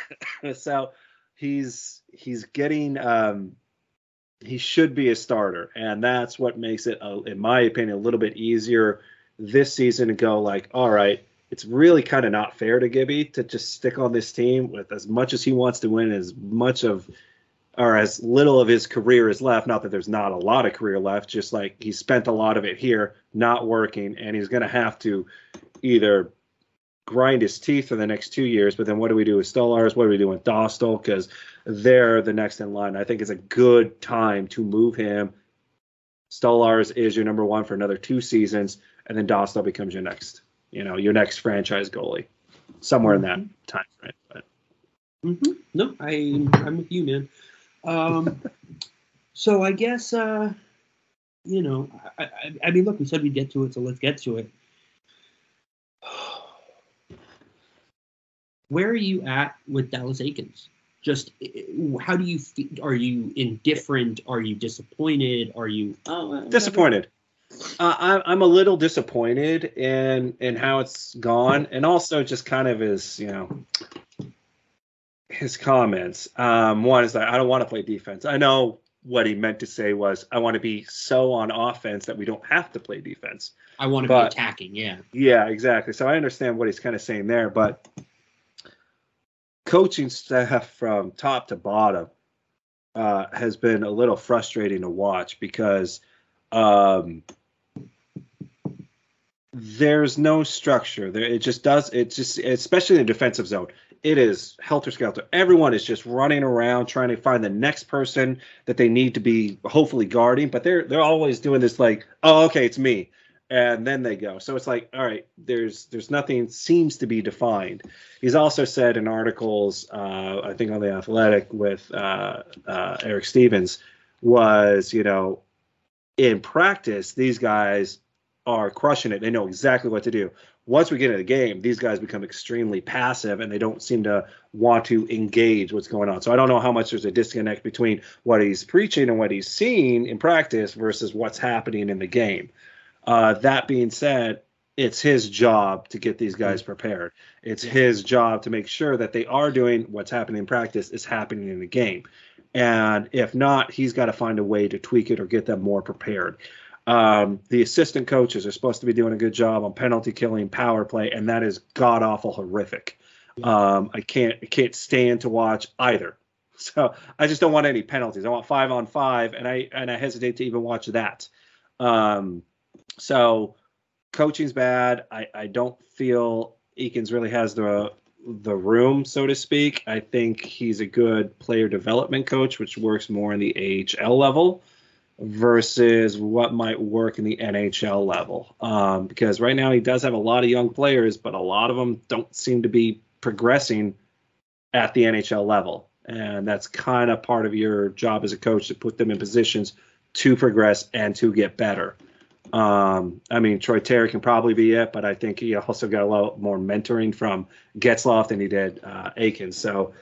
so he's he's getting um he should be a starter, and that's what makes it, uh, in my opinion, a little bit easier this season to go like, all right, it's really kind of not fair to Gibby to just stick on this team with as much as he wants to win, as much of or as little of his career is left. Not that there's not a lot of career left, just like he spent a lot of it here not working, and he's going to have to either grind his teeth for the next two years. But then what do we do with Stolars? What do we do with Dostal? Because they're the next in line. I think it's a good time to move him. Stolars is your number one for another two seasons, and then Dostal becomes your next, you know, your next franchise goalie, somewhere in that time frame. But Mm-hmm. No, I, I'm with you, man. Um, so I guess, uh, you know, I, I, I mean, look, we said we'd get to it, so let's get to it. Where are you at with Dallas Eakins? Just uh, how do you feel? Are you indifferent? Are you disappointed? Are you oh, uh, disappointed. Uh, I'm I'm a little disappointed in in how it's gone, and also just kind of his, you know, his comments. Um, one is that I don't want to play defense. I know what he meant to say was I want to be so on offense that we don't have to play defense. I want to But- be attacking. Yeah. Yeah, exactly. So I understand what he's kind of saying there, but coaching staff from top to bottom uh, has been a little frustrating to watch because um, there's no structure. There, it just does. It just, especially in the defensive zone, it is helter skelter. Everyone is just running around trying to find the next person that they need to be hopefully guarding, but they're they're always doing this like, oh, okay, it's me. And then they go. So it's like, all right, there's there's nothing seems to be defined. He's also said in articles, uh, I think on The Athletic with uh, uh, Eric Stevens, was, you know, in practice, these guys are crushing it. They know exactly what to do. Once we get in the game, these guys become extremely passive and they don't seem to want to engage what's going on. So I don't know how much there's a disconnect between what he's preaching and what he's seeing in practice versus what's happening in the game. Uh, that being said, it's his job to get these guys prepared. It's his job to make sure that they are doing what's happening in practice is happening in the game. And if not, he's got to find a way to tweak it or get them more prepared. Um, the assistant coaches are supposed to be doing a good job on penalty killing, power play, and that is god awful horrific. Um, I can't I can't stand to watch either. So I just don't want any penalties. I want five on five, and I and I hesitate to even watch that. Um, So coaching's bad. I, I don't feel Eakins really has the the room, so to speak. I think he's a good player development coach, which works more in the A H L level versus what might work in the N H L level. Um, because right now he does have a lot of young players, but a lot of them don't seem to be progressing at the N H L level. And that's kind of part of your job as a coach, to put them in positions to progress and to get better. Um, I mean, Troy Terry can probably be it, but I think he also got a lot more mentoring from Getzloff than he did uh, Akins. So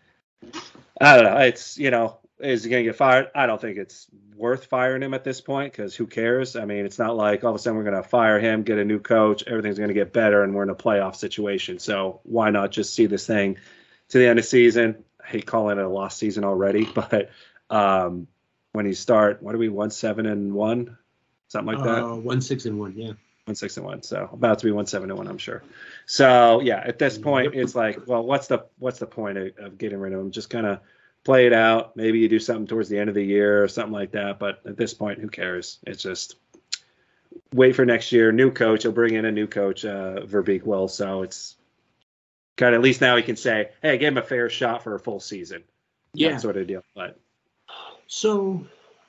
I don't know. It's, you know, is he going to get fired? I don't think it's worth firing him at this point because who cares? I mean, it's not like all of a sudden we're going to fire him, get a new coach, everything's going to get better, and we're in a playoff situation. So why not just see this thing to the end of the season? I hate calling it a lost season already, but um, when you start, what are we, one seven and one? Something like that. Uh, one six and one, yeah. One six and one. So about to be one seven and one, I'm sure. So yeah, at this point, it's like, well, what's the what's the point of, of getting rid of him? Just kind of play it out. Maybe you do something towards the end of the year or something like that. But at this point, who cares? It's just wait for next year. New coach. He'll bring in a new coach. Uh, Verbeek will. So it's kind of at least now he can say, hey, give him a fair shot for a full season. Yeah, that sort of deal. But so,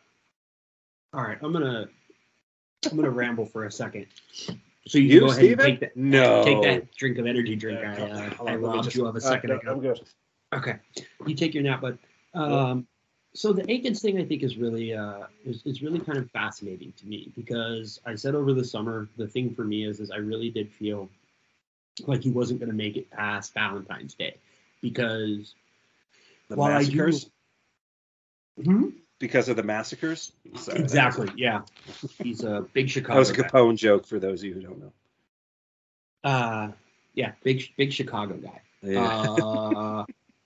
all right, I'm gonna. I'm gonna ramble for a second. So you, You, can go ahead Steven? and take that. No. Take that drink of energy drink. Yeah, I, hold uh, on, I hold on, let me robbed just- you of a second uh, ago. I'm good. Okay, you take your nap, bud. Um, so the Akins thing, I think, is really uh, is, is really kind of fascinating to me because I said over the summer the thing for me is is I really did feel like he wasn't going to make it past Valentine's Day because The while I do- massacres? Hmm? Because of the massacres? Sorry, that exactly, yeah, he's a big was- Chicago. That was a guy. Capone joke for those of you who don't know. Uh, yeah, big big Chicago guy. Yeah. Uh,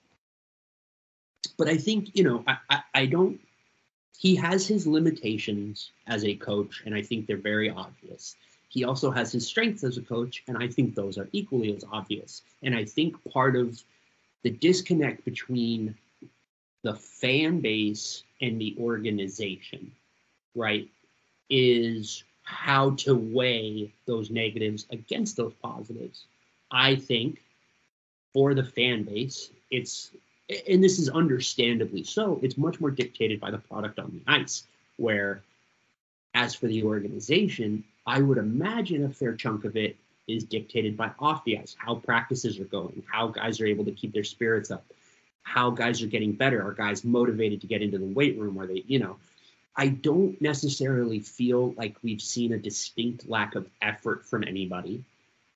but I think, you know, I, I, I don't, he has his limitations as a coach, and I think they're very obvious. He also has his strengths as a coach, and I think those are equally as obvious. And I think part of the disconnect between the fan base and the organization, right, is how to weigh those negatives against those positives. I think for the fan base, it's, and this is understandably so, it's much more dictated by the product on the ice, where as for the organization, I would imagine a fair chunk of it is dictated by off the ice, how practices are going, how guys are able to keep their spirits up, how guys are getting better, are guys motivated to get into the weight room, are they, you know, I don't necessarily feel like we've seen a distinct lack of effort from anybody.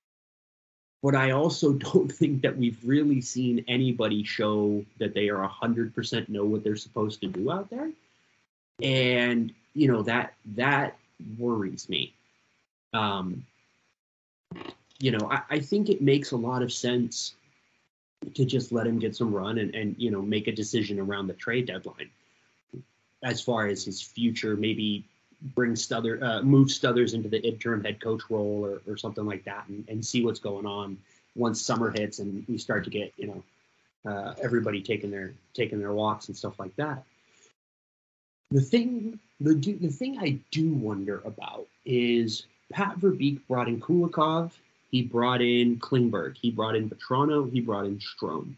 But I also don't think that we've really seen anybody show that they are one hundred percent know what they're supposed to do out there. And, you know, that that worries me. Um, you know, I, I think it makes a lot of sense to just let him get some run and, and, you know, make a decision around the trade deadline. As far as his future, maybe bring Stuther, uh, move Stuthers into the interim head coach role or, or something like that, and, and see what's going on once summer hits and we start to get, you know, uh, everybody taking their taking their walks and stuff like that. The thing, the the thing I do wonder about is Pat Verbeek brought in Kulikov, he brought in Klingberg, he brought in Petrano, he brought in Strome.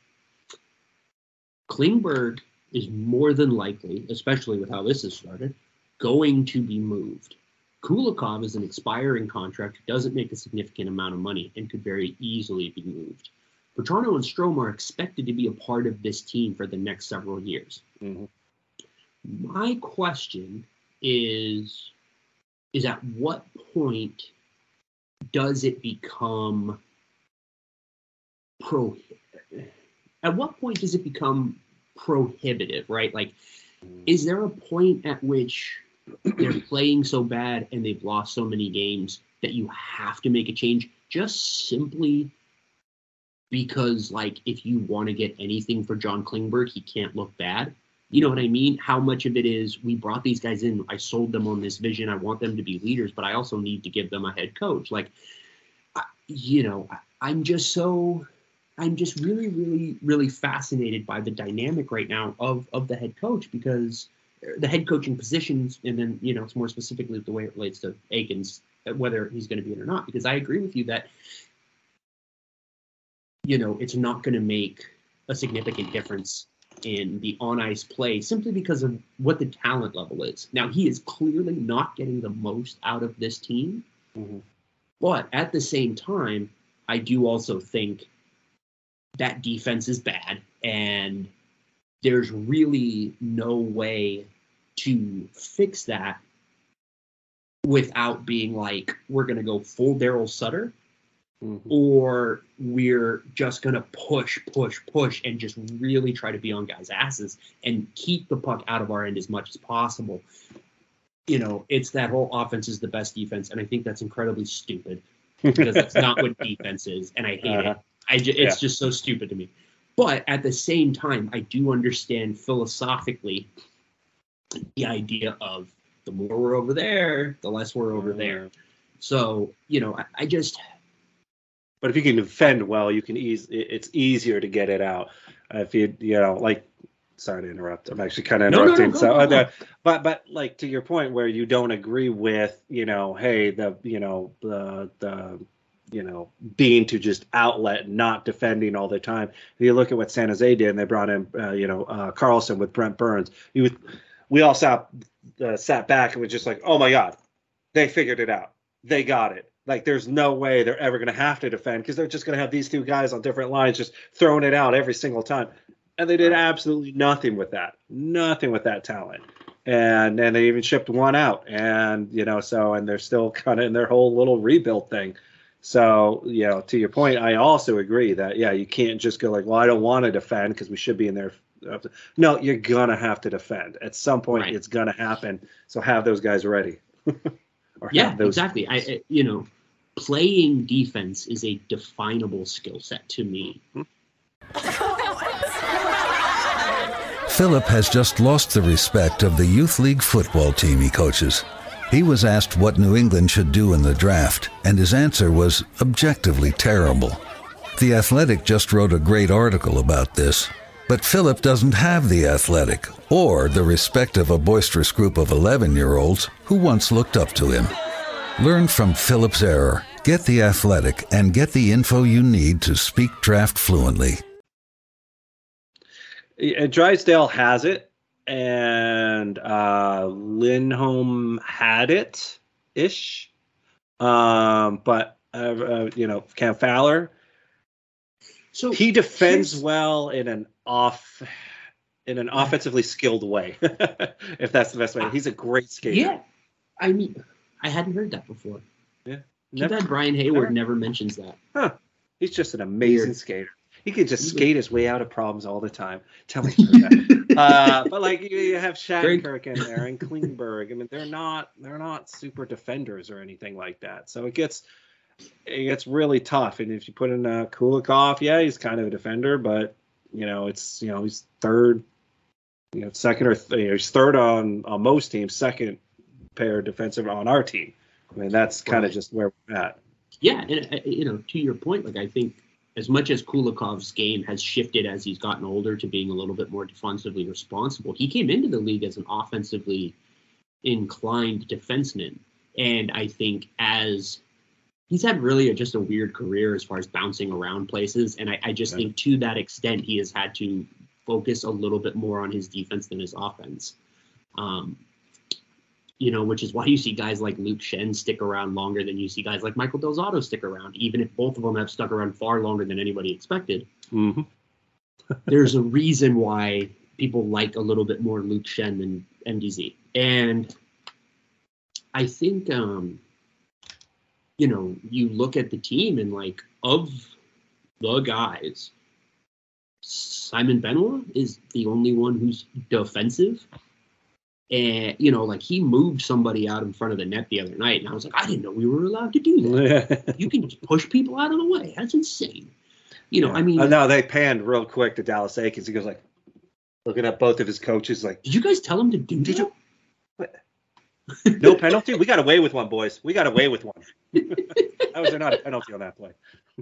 Klingberg is more than likely, especially with how this has started, going to be moved. Kulikov is an expiring contract who doesn't make a significant amount of money and could very easily be moved. Petrano and Strome are expected to be a part of this team for the next several years. Mm-hmm. My question is, is at what point does it become pro? At what point does it become prohibitive, right? Like, is there a point at which they're playing so bad and they've lost so many games that you have to make a change just simply because, like, if you want to get anything for John Klingberg, he can't look bad? You know what I mean? How much of it is we brought these guys in, I sold them on this vision, I want them to be leaders, but I also need to give them a head coach. Like, I, you know, I, I'm just so... I'm just really, really, really fascinated by the dynamic right now of, of the head coach, because the head coaching positions, and then, you know, it's more specifically the way it relates to Akins, whether he's going to be it or not, because I agree with you that, you know, it's not going to make a significant difference in the on-ice play simply because of what the talent level is. Now, he is clearly not getting the most out of this team, Mm-hmm. but at the same time, I do also think that defense is bad, and there's really no way to fix that without being like, we're going to go full Daryl Sutter, mm-hmm. or we're just going to push, push, push, and just really try to be on guys' asses and keep the puck out of our end as much as possible. You know, it's that whole offense is the best defense, and I think that's incredibly stupid because that's not what defense is, and I hate uh-huh. it. I ju- it's yeah. just so stupid to me. But at the same time, I do understand philosophically the idea of the more we're over there, the less we're over there. So, you know, I, I just... But if you can defend well, you can ease. It's easier to get it out. Uh, if you, you know, like... Sorry to interrupt. I'm actually kind of interrupting. No, no, no, so, go, go, go. but but like to your point where you don't agree with, you know, hey, the you know the the you know being to just outlet, not defending all the time. If you look at what San Jose did, and they brought in, uh, you know, uh, Carlson with Brent Burns. You would, we all sat uh, sat back and was just like, oh my God, they figured it out. They got it. Like, there's no way they're ever going to have to defend because they're just going to have these two guys on different lines just throwing it out every single time. And they did absolutely nothing with that, nothing with that talent. And and they even shipped one out. And, you know, so, and they're still kind of in their whole little rebuild thing. So, you know, to your point, I also agree that, yeah, you can't just go like, well, I don't want to defend because we should be in there. No, you're going to have to defend. At some point, right. It's going to happen. So have those guys ready. or yeah, those exactly. I, I, you know, playing defense is a definable skill set to me. Hmm? Philip has just lost the respect of the youth league football team he coaches. He was asked what New England should do in the draft, and his answer was objectively terrible. The Athletic just wrote a great article about this, but Philip doesn't have the Athletic or the respect of a boisterous group of eleven-year-olds who once looked up to him. Learn from Philip's error, get the Athletic, and get the info you need to speak draft fluently. Drysdale has it, and uh, Lindholm had it ish, um, but uh, uh, you know, Cam Fowler. So he defends well in an off, in an offensively skilled way, if that's the best way. He's a great skater. Yeah, I mean, I hadn't heard that before. Yeah, too bad Brian Hayward never, never mentions that. Huh? He's just an amazing Weird. skater. He could just skate his way out of problems all the time. Tell me that. uh, but like you, you have Shattenkirk in there and Klingberg. I mean, they're not they're not super defenders or anything like that. So it gets it gets really tough. And if you put in uh, Kulikov, yeah, he's kind of a defender, but you know, it's you know he's third, you know, second or th- you know, he's third on on most teams, second pair defensive on our team. I mean, that's kind of just where we're at. Yeah, and you know, to your point, like I think. As much as Kulikov's game has shifted as he's gotten older to being a little bit more defensively responsible, he came into the league as an offensively inclined defenseman. And I think as he's had really a, just a weird career as far as bouncing around places. And I, I just okay. think to that extent, he has had to focus a little bit more on his defense than his offense. Um, You know, which is why you see guys like Luke Schenn stick around longer than you see guys like Michael Del Zotto stick around, even if both of them have stuck around far longer than anybody expected. Mm-hmm. There's a reason why people like a little bit more Luke Schenn than M D Z. And I think, um, you know, you look at the team and like of the guys, Simon Benoit is the only one who's defensive. And, you know, like he moved somebody out in front of the net the other night. And I was like, I didn't know we were allowed to do that. You can just push people out of the way. That's insane. You know, yeah. I mean. Uh, no, they panned real quick to Dallas Eakins. He goes like, looking at both of his coaches like. Did you guys tell him to do did that? You, what? No penalty? We got away with one, boys. We got away with one. How was there not a penalty on that play?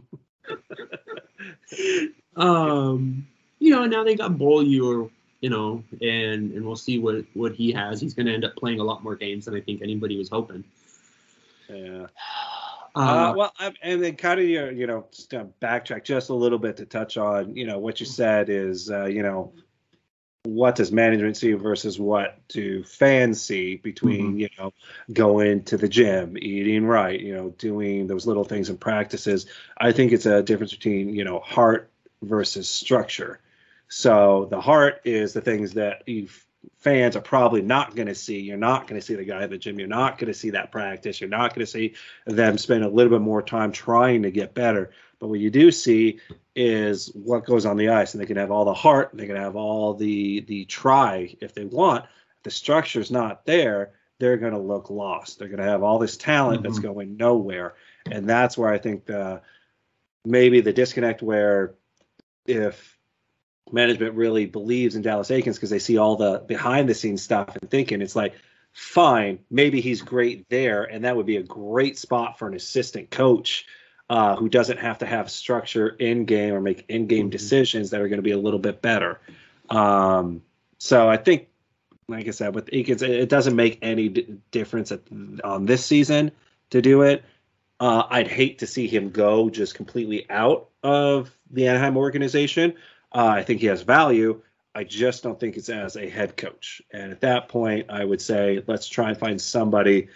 um, You know, now they got Beaulieu. You know, and, and we'll see what, what he has. He's going to end up playing a lot more games than I think anybody was hoping. Yeah. Uh, uh, well, I, and then kind of, you know, just to backtrack just a little bit to touch on, you know, what you said is, uh, you know, what does management see versus what do fans see between, mm-hmm. you know, going to the gym, eating right, you know, doing those little things in practices. I think it's a difference between, you know, heart versus structure. So the heart is the things that you fans are probably not going to see. You're not going to see the guy at the gym. You're not going to see that practice. You're not going to see them spend a little bit more time trying to get better. But what you do see is what goes on the ice, and they can have all the heart, they can have all the the try if they want. If the structure's not there, they're going to look lost. They're going to have all this talent mm-hmm. that's going nowhere, and that's where I think the maybe the disconnect where if management really believes in Dallas Eakins because they see all the behind the scenes stuff and thinking it's like, fine, maybe he's great there, and that would be a great spot for an assistant coach uh, who doesn't have to have structure in game or make in game mm-hmm. decisions that are going to be a little bit better. Um, so I think, like I said, with Eakins, it doesn't make any d- difference at, on this season to do it. Uh, I'd hate to see him go just completely out of the Anaheim organization. Uh, I think he has value. I just don't think it's as a head coach. And at that point, I would say let's try and find somebody.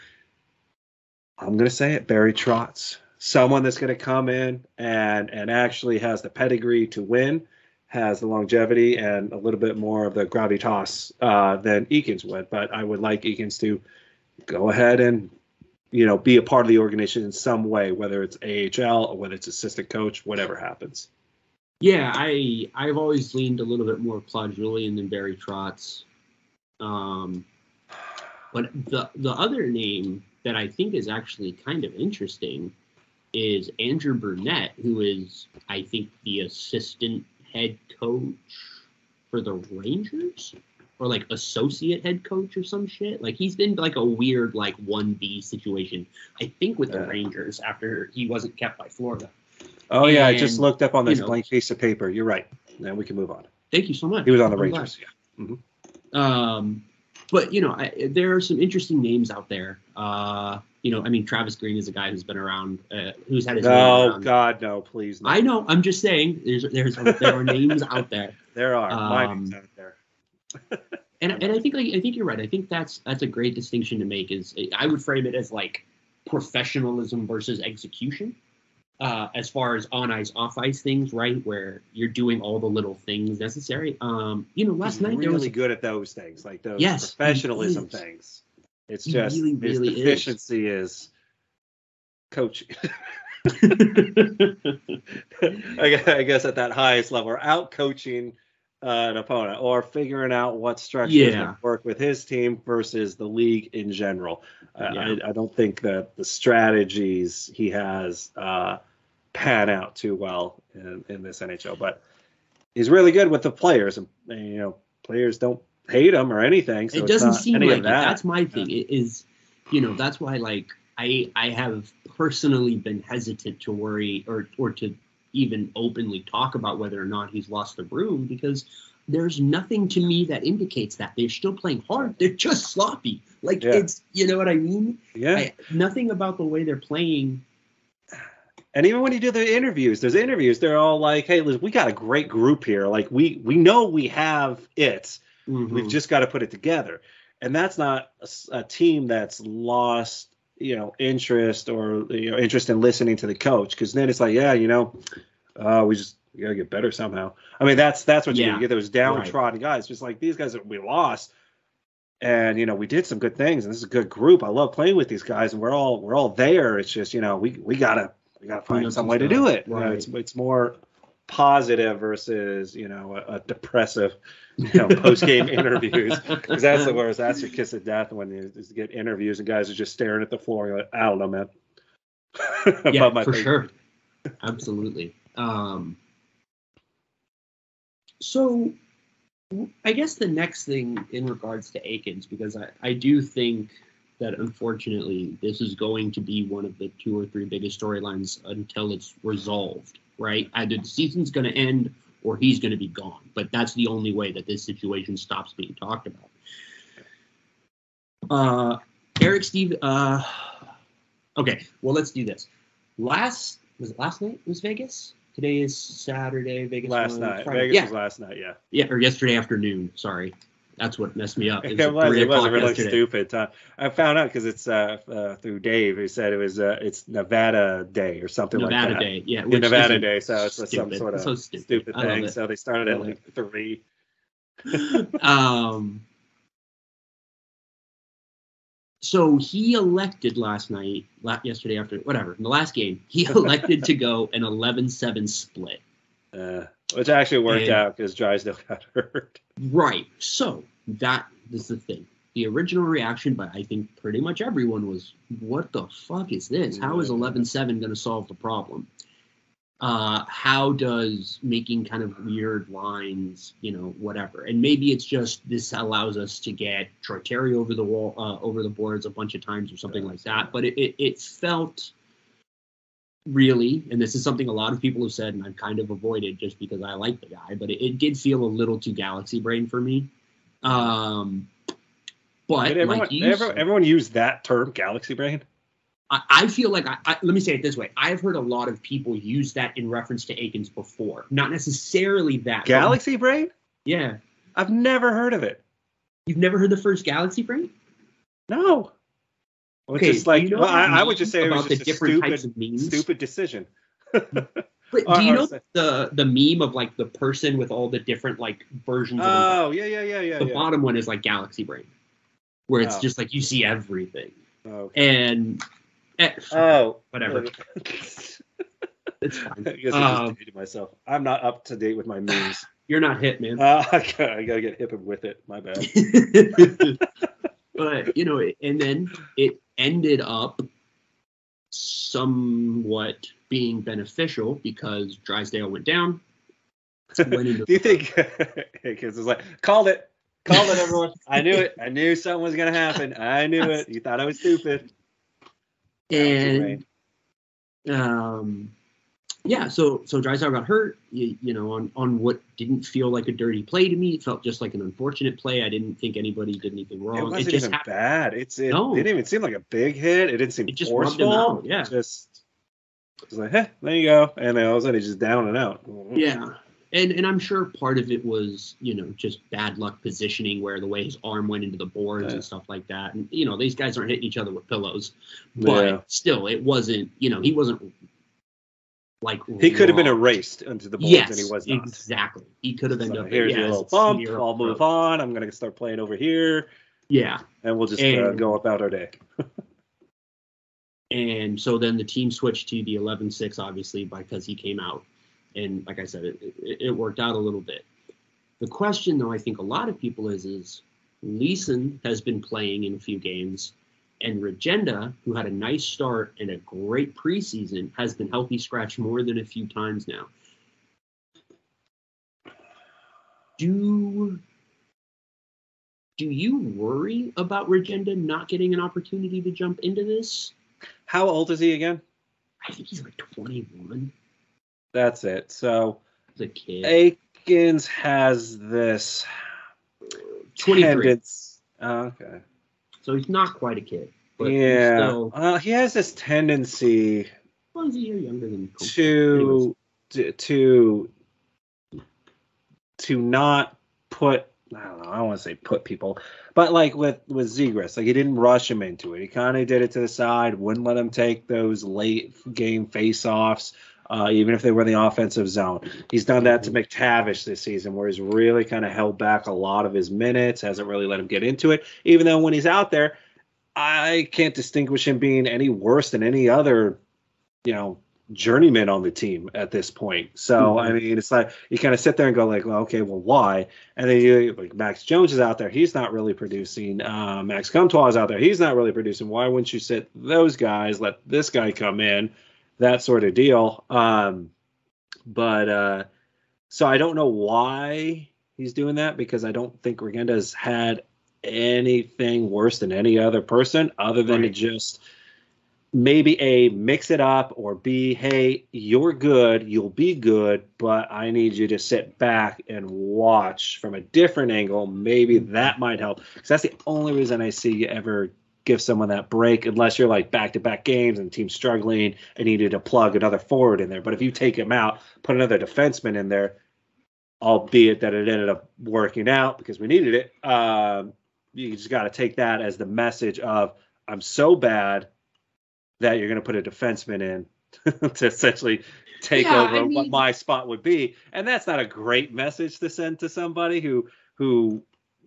I'm going to say it, Barry Trotz, someone that's going to come in and and actually has the pedigree to win, has the longevity and a little bit more of the gravitas uh, than Eakins would. But I would like Eakins to go ahead and, you know, be a part of the organization in some way, whether it's A H L or whether it's assistant coach, whatever happens. Yeah, I I've always leaned a little bit more Claude Julien than Barry Trotz. Um, but the the other name that I think is actually kind of interesting is Andrew Burnett, who is, I think, the assistant head coach for the Rangers, or like associate head coach or some shit. Like he's been like a weird like one B situation, I think, with the uh, Rangers after he wasn't kept by Florida. Oh, and, yeah, I just looked up on this you know, blank piece of paper. You're right. Now we can move on. Thank you so much. He was on the I'm Rangers, glad. yeah. Mm-hmm. Um, but, you know, I, there are some interesting names out there. Uh, you know, I mean, Travis Green is a guy who's been around, uh, who's had his name No, around. God, no, please. No. I know. I'm just saying there's, there's there are names out there. There are. Um, My name's out there. and and I think like I think you're right. I think that's that's a great distinction to make. Is I would frame it as like professionalism versus execution. Uh, as far as on ice, off ice things, right, where you're doing all the little things necessary. Um, you know, last He's night really there was good at those things, like those yes, professionalism things. It's he just really, his really deficiency is, is coaching. I guess, I guess at that highest level, or out coaching uh, an opponent, or figuring out what structure is Yeah. going to work with his team versus the league in general. Uh, Yeah. I, I don't think that the strategies he has uh, pan out too well in, in this N H L, but he's really good with the players, and, and you know, players don't hate him or anything. So it it's doesn't not seem any like of it. that. That's my thing. It is, you know, that's why like I I have personally been hesitant to worry or or to even openly talk about whether or not he's lost the broom, because there's nothing to me that indicates that. They're still playing hard. They're just sloppy. Like Yeah. it's, you know what I mean? Yeah. I, nothing about the way they're playing. And even when you do the interviews, there's interviews, they're all like, hey, listen, we got a great group here. Like, we we know we have it. Mhm. We've just got to put it together. And that's not a, a team that's lost, you know, interest or, you know, interest in listening to the coach. Because then it's like, yeah, you know, uh, we just we got to get better somehow. I mean, that's that's what Yeah. you get, those downtrodden guys. Just like these guys that we lost. And, you know, we did some good things. And this is a good group. I love playing with these guys. And we're all we're all there. It's just, you know, we, we got to. We got to Clean find up some some way to stuff. do it. You know, Right. it's it's more positive versus, you know, a, a depressive, you know, post game interviews, because that's the worst. That's your kiss of death when you just get interviews and guys are just staring at the floor. You're like, I don't know, man. Yeah, Above my for pay- sure. Absolutely. Um, so I guess the next thing in regards to Eakins, because I, I do think that unfortunately this is going to be one of the two or three biggest storylines until it's resolved, right? Either the season's going to end or he's going to be gone. But that's the only way that this situation stops being talked about. Uh, Eric Steve, uh, okay, well, let's do this. Last, was it last night? It was Vegas? Today is Saturday. Vegas last was night. Friday. Vegas yeah. was last night, yeah. Yeah, or yesterday afternoon. Sorry. That's what messed me up. It It was, was, it was really yesterday. stupid. Uh, I found out because it's uh, uh, through Dave. He said it was uh, it's Nevada Day or something Nevada like that. Day, yeah. Yeah, which Nevada isn't Day, so it's some stupid. sort of So stupid, stupid I love thing. it. So they started at Love like three. um, So he elected last night, yesterday after, whatever, in the last game, he elected to go an eleven seven split. Uh, which actually worked And- out because Drysdale got hurt. Right. So that is the thing. The original reaction by, I think, pretty much everyone was, what the fuck is this? How is eleven seven going to solve the problem? Uh, how does making kind of weird lines, you know, whatever. And maybe it's just this allows us to get Troy Terry over the wall, uh, over the boards a bunch of times or something like that. But it, it, it felt really, and this is something a lot of people have said, and I've kind of avoided just because I like the guy, but it, it did feel a little too Galaxy Brain for me. Um, but Did everyone, like you everyone, said- everyone used that term, Galaxy Brain? I, I feel like, I, I, let me say it this way. I've heard a lot of people use that in reference to Akins before. Not necessarily that. but- Galaxy Brain? yeah. I've never heard of it. You've never heard the first Galaxy Brain? No. Which Okay, is like, do you know well, I, what I would just say it was about the just a different stupid, types of memes? stupid decision. But Or- do you or know say- the the meme of like the person with all the different like versions of them? Oh, yeah, yeah, yeah, yeah. The yeah. bottom one is like Galaxy Brain, where it's Oh. just like you see everything. Oh, And eh, oh. whatever. I It's fine. guess I Um, just dated myself. I'm not up to date with my memes. You're not hit, man. Uh, I, gotta, I gotta get hip with it. My bad. But you know, and then it ended up somewhat being beneficial because Drysdale went down. Went into Do you think because it's like called it, called it, everyone? I knew it. I knew something was gonna happen. I knew it. You thought I was stupid. and um yeah, so so Drysdale got hurt, you, you know, on on what didn't feel like a dirty play to me. It felt just like an unfortunate play. I didn't think anybody did anything wrong. It wasn't just even happened. bad. It's it No. didn't even seem like a big hit. It didn't seem It just rubbed him forceful. out, yeah. It just it was like, hey, there you go, and then all of a sudden he's just down and out. Yeah. And and I'm sure part of it was, you know, just bad luck positioning where the way his arm went into the boards Yeah. and stuff like that. And, you know, these guys aren't hitting each other with pillows. But Yeah. still, it wasn't, you know, he wasn't like He could have been wrong. erased into the boards, Yes, and he was not. exactly. He could have ended So up here's yeah, your as little a bump. senior I'll move on. I'm gonna start playing over here, Yeah. and we'll just uh, And- go about our day. And so then the team switched to the eleven six, obviously, because he came out. And like I said, it, it, it worked out a little bit. The question, though, I think a lot of people is, is Leeson has been playing in a few games, and Regenda, who had a nice start and a great preseason, has been healthy scratch more than a few times now. Do, do you worry about Regenda not getting an opportunity to jump into this? How old is he again? I think he's like twenty-one. That's it. So As a kid. Akins has this twenty-three. tendence. Oh, okay. So he's not quite a kid. But he's Yeah. still, Well, he has this tendency well, he's a year younger than Coach. to to to to not put. I don't know. I don't want to say put people, but like with with Zegras, like he didn't rush him into it. He kind of did it to the side, wouldn't let him take those late game face-offs, uh, even if they were in the offensive zone. He's done that to McTavish this season, where he's really kind of held back a lot of his minutes, hasn't really let him get into it. Even though when he's out there, I can't distinguish him being any worse than any other, you know, journeyman on the team at this point. So Mhm. I mean, it's like you kind of sit there and go like, well, okay, well, why? And then you like Max Jones is out there, he's not really producing. Uh, Max Comtois is out there, he's not really producing. Why wouldn't you sit those guys? Let this guy come in, that sort of deal. Um, but uh, so I don't know why he's doing that, because I don't think Regenda's had anything worse than any other person, other than to Right. just maybe A, mix it up, or B, hey, you're good, you'll be good, but I need you to sit back and watch from a different angle. Maybe that might help, because that's the only reason I see you ever give someone that break, unless you're like back-to-back games and the team's struggling and needed to plug another forward in there. But if you take him out, put another defenseman in there, albeit that it ended up working out because we needed it, um, you just got to take that as the message of, I'm so bad that you're going to put a defenseman in to essentially take Yeah, over I mean- what my spot would be. And that's not a great message to send to somebody who who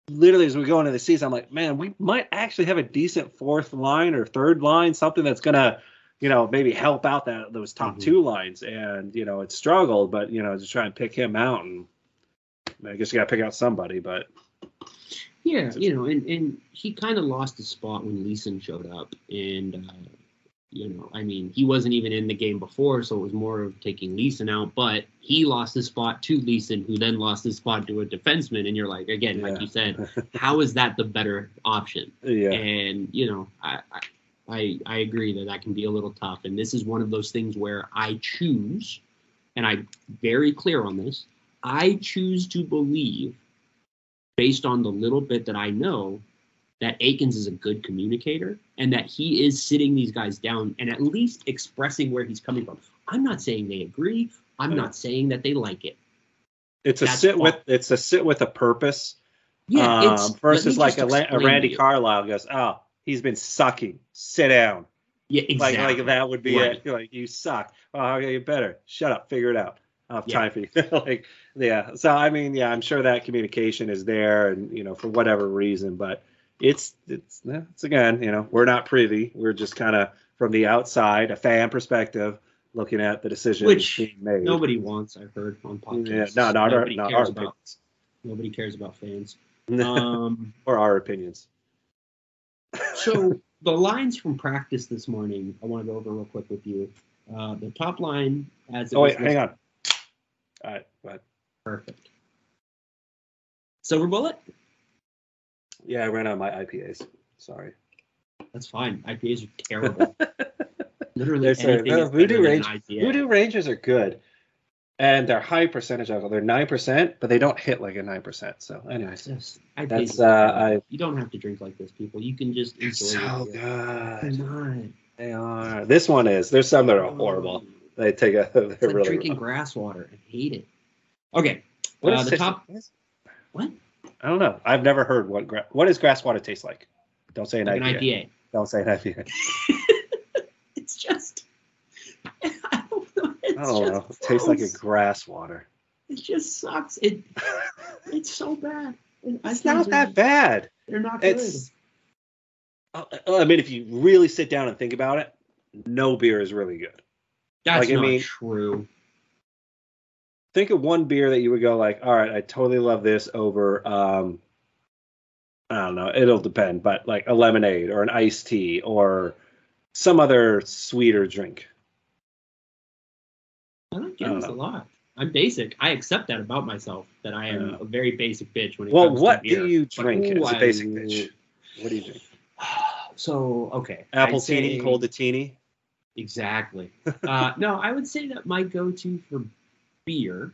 literally as we go into the season, I'm like, man, we might actually have a decent fourth line or third line, something that's gonna, you know, maybe help out that those top mm-hmm. two lines. And you know, it struggled, but you know, just try and pick him out, and I guess you got to pick out somebody. But yeah, you know, and and he kind of lost his spot when Leeson showed up, and uh, you know, I mean, he wasn't even in the game before, so it was more of taking Leeson out. But he lost his spot to Leeson, who then lost his spot to a defenseman. And you're like, again, yeah. like you said, how is that the better option? Yeah. And you know, I, I I agree that that can be a little tough. And this is one of those things where I choose, and I'm very clear on this, I choose to believe, based on the little bit that I know, that Eakins is a good communicator and that he is sitting these guys down and at least expressing where he's coming from. I'm not saying they agree. I'm yeah. not saying that they like it. It's a That's sit fun. with it's a sit with a purpose. Yeah, um, it's, versus like a, a Randy Carlyle goes, oh, he's been sucking. Sit down. Yeah, exactly. Like, like that would be right. it. You're like, you suck. Oh, okay, you better shut up. Figure it out. I don't have yeah. time for you. like, yeah. So I mean, yeah, I'm sure that communication is there, and you know, for whatever reason, but. It's, it's, it's again, you know, we're not privy. We're just kind of from the outside, a fan perspective, looking at the decisions Which being made. Nobody wants, I've heard on podcasts. Yeah, no, not nobody our, not cares our about, opinions. Nobody cares about fans. Um, or our opinions. So the lines from practice this morning, I want to go over real quick with you. Uh, the top line as it Oh, was wait, hang on. All right, go ahead. Perfect. Silver Bullet? Yeah, I ran out of my I P As. Sorry. That's fine. I P As are terrible. Literally There's anything a, is Voodoo, better Range, than I P A. Voodoo Rangers are good. And they're high percentage alcohol. They're nine percent, but they don't hit like a nine percent. So anyways. Yes, I P As that's, uh, I, you don't have to drink like this, people. You can just enjoy so it. good. They're not. They are. This one is. There's some that are horrible. They take a. They're It's like really drinking rough. grass water. I hate it. Okay. What uh, is the this? top. What? I don't know. I've never heard what gra- what does grass water taste like. Don't say an, Like I P A. an I P A. Don't say an I P A. It's just. I don't know. It's I don't just know. It tastes like a gross. grass water. It just sucks. It. It's so bad. It's not that bad. They're not good. It's. I mean, if you really sit down and think about it, no beer is really good. That's like, not I mean, true. Think of one beer that you would go like, all right, I totally love this over, um, I don't know, it'll depend, but like a lemonade or an iced tea or some other sweeter drink. I like Guinness a lot. I'm basic. I accept that about myself, that I am Yeah. a very basic bitch when it Well, comes what to beer. do you drink But, ooh, as a I- basic bitch? What do you drink? So, okay. Apple I'd say- teeny, cold teeny? Exactly. uh, no, I would say that my go-to for beer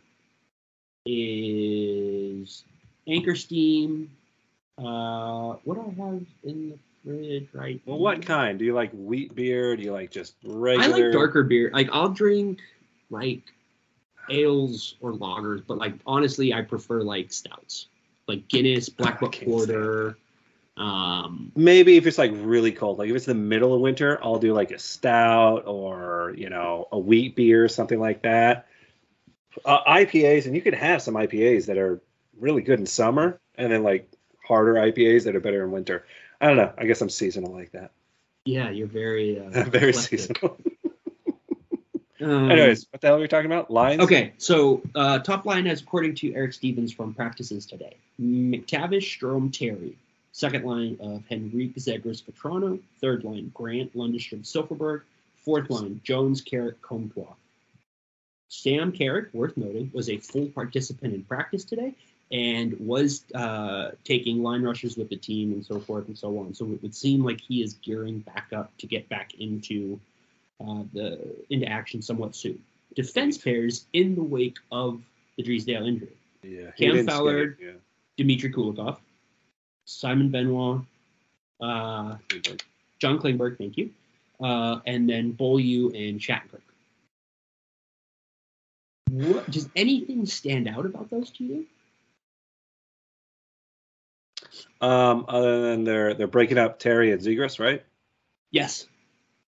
is Anchor Steam. Uh, what do I have in the fridge right Well, now? what kind? Do you like wheat beer? Do you like just regular? I like darker beer. Like, I'll drink, like, ales or lagers, but, like, honestly, I prefer, like, stouts. Like Guinness, Black Oh, I Buck can't Porter. Um, Maybe if it's like really cold, like if it's the middle of winter, I'll do like a stout or, you know, a wheat beer, something like that. Uh, I P As, and you can have some I P As that are really good in summer, and then like harder I P As that are better in winter. I don't know. I guess I'm seasonal like that. yeah, you're very, uh, Very eclectic. seasonal. Um, Anyways, what the hell are we talking about? Lines? Okay, so uh, top line as according to Eric Stevens from practices today. McTavish, Strome, Terry. Second line of Henrique, Zegras, Vetrano. Third line, Grant, Lundestrom, Silverberg. Fourth line, Jones, Carrick, Comtois. Sam Carrick, worth noting, was a full participant in practice today and was uh, taking line rushes with the team and so forth and so on. So it would seem like he is gearing back up to get back into uh, the into action somewhat soon. Defense pairs in the wake of the Drysdale injury. Yeah. he Cam didn't Fowler, skate, yeah. Dmitry Kulikov, Simon Benoit, uh, John Klingberg, thank you, uh, and then Beaulieu and Shattenkirk. What, does anything stand out about those to you? Um, other than they're they're breaking up Terry and Zegras, right? Yes.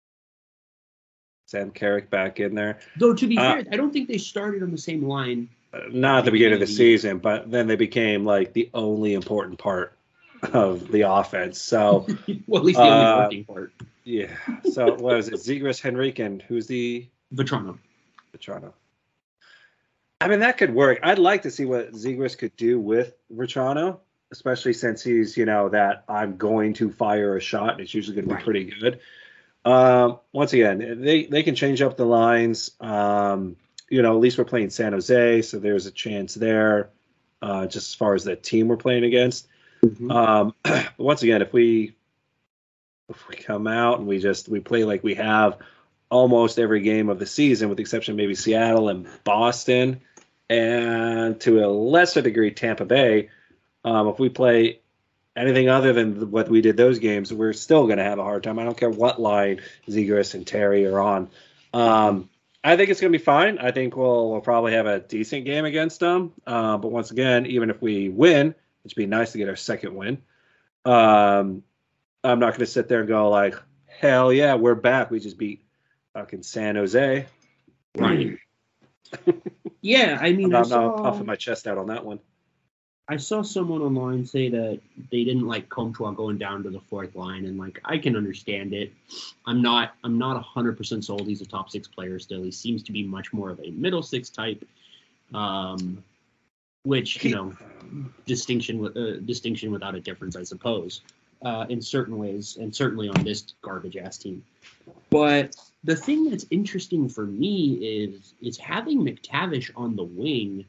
Sam Carrick back in there. Though, to be Uh, fair, I don't think they started on the same line not at the beginning of the season, but then they became like the only important part of the offense. So, well, at least the uh, only working part. Yeah. So what was it? Zegras, Henrique, and who's the Vetrano? Vetrano. I mean, that could work. I'd like to see what Zegras could do with Vetrano, especially since he's, you know, that I'm going to fire a shot, and it's usually going to be right. pretty good. Um, once again, they, they can change up the lines. Um, you know, at least we're playing San Jose, so there's a chance there, uh, just as far as the team we're playing against. Mm-hmm. Um, once again, if we if we come out and we just we play like we have almost every game of the season, with the exception of maybe Seattle and Boston, and to a lesser degree Tampa Bay, um, if we play anything other than what we did those games, we're still going to have a hard time. I don't care what line Zegras and Terry are on. Um, I think it's going to be fine. I think we'll, we'll probably have a decent game against them. Uh, but once again, even if we win, which would be nice to get our second win, um, I'm not going to sit there and go like, hell yeah, we're back. We just beat fucking San Jose. Right. Yeah, I mean, I'm I not, saw, not puffing my chest out on that one. I saw someone online say that they didn't like Comtois going down to the fourth line, and like I can understand it. I'm not I'm not one hundred percent sold he's a top six player still. He seems to be much more of a middle six type, um, which, you know, distinction with uh, distinction without a difference, I suppose, uh, in certain ways, and certainly on this garbage ass team. But the thing that's interesting for me is is having McTavish on the wing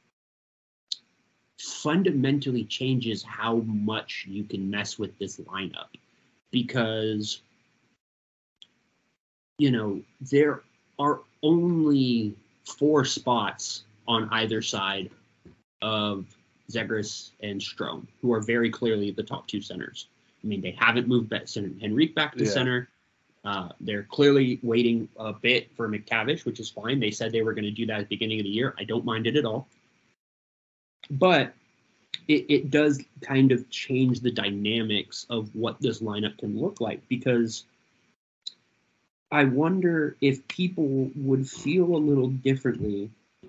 fundamentally changes how much you can mess with this lineup, because, you know, there are only four spots on either side of Zegras and Strome, who are very clearly the top two centers. I mean, they haven't moved back, Henrique back to yeah. center. Uh, they're clearly waiting a bit for McTavish, which is fine. They said they were going to do that at the beginning of the year. I don't mind it at all. But it, it does kind of change the dynamics of what this lineup can look like, because I wonder if people would feel a little differently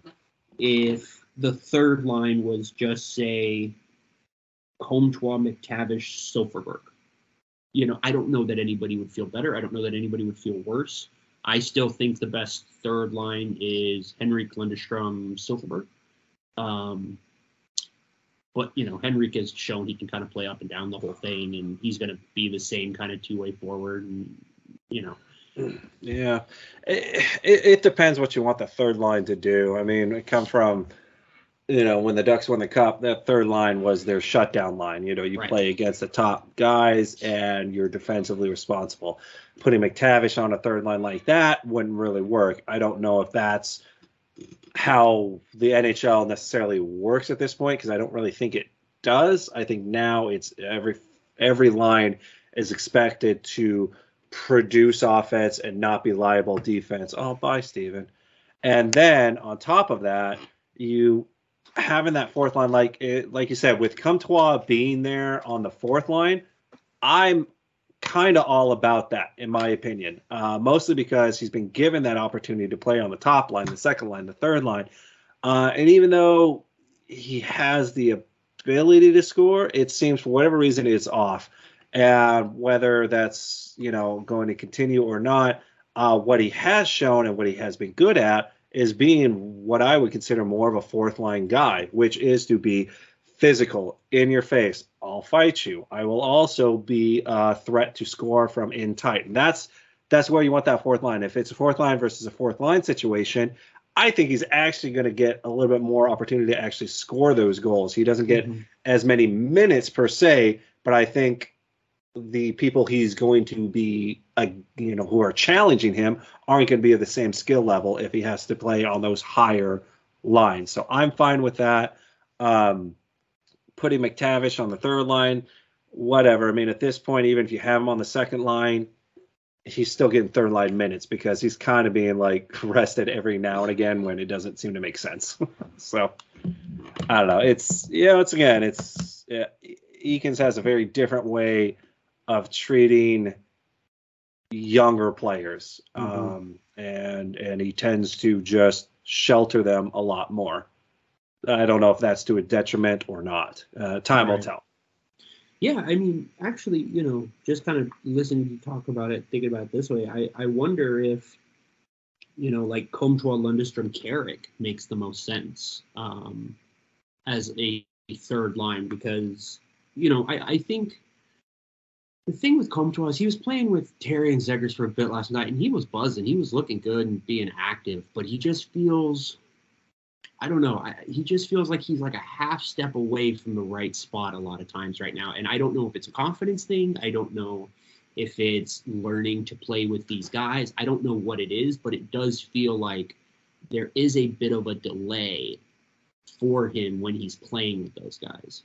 if the third line was just, say, Comtois, McTavish, Silfverberg. You know, I don't know that anybody would feel better. I don't know that anybody would feel worse. I still think the best third line is Henrique, Lindstrom, Silfverberg. Um, But, you know, Henrique has shown he can kind of play up and down the whole thing, and he's going to be the same kind of two-way forward, and, you know. Yeah. It, it, it depends what you want the third line to do. I mean, it come from, you know, when the Ducks won the Cup, that third line was their shutdown line. You know, you right. play against the top guys, and you're defensively responsible. Putting McTavish on a third line like that wouldn't really work. I don't know if that's how the N H L necessarily works at this point, because I don't really think it does. I think now it's every every line is expected to produce offense and not be liable defense. Oh, bye, Steven. And then on top of that, you having that fourth line, like it, like you said, with Comtois being there on the fourth line, I'm kind of all about that, in my opinion, uh, mostly because he's been given that opportunity to play on the top line, the second line, the third line. Uh, and even though he has the ability to score, it seems for whatever reason it's off. And whether that's, you know, going to continue or not, uh, what he has shown and what he has been good at is being what I would consider more of a fourth line guy, which is to be physical, in your face. I'll fight you. I will also be a threat to score from in tight. And that's that's where you want that fourth line. If it's a fourth line versus a fourth line situation, I think he's actually going to get a little bit more opportunity to actually score those goals. He doesn't get mm-hmm. as many minutes per se, but I think the people he's going to be, uh, you know, who are challenging him aren't going to be at the same skill level if he has to play on those higher lines. So I'm fine with that. Um, putting McTavish on the third line, whatever. I mean, at this point, even if you have him on the second line, he's still getting third line minutes because he's kind of being like rested every now and again when it doesn't seem to make sense. So I don't know. It's, you know, it's again, it's, yeah, Eakins has a very different way of treating younger players. Mm-hmm. Um, and, and he tends to just shelter them a lot more. I don't know if that's to a detriment or not. Uh, time Right. will tell. Yeah, I mean, actually, you know, just kind of listening to you talk about it, thinking about it this way, I, I wonder if, you know, like Comtois, Lundestrom, Carrick makes the most sense um, as a third line because, you know, I, I think the thing with Comtois is he was playing with Terry and Zegers for a bit last night, and he was buzzing. He was looking good and being active, but he just feels, I don't know, I, he just feels like he's like a half step away from the right spot a lot of times right now. And I don't know if it's a confidence thing. I don't know if it's learning to play with these guys. I don't know what it is, but it does feel like there is a bit of a delay for him when he's playing with those guys.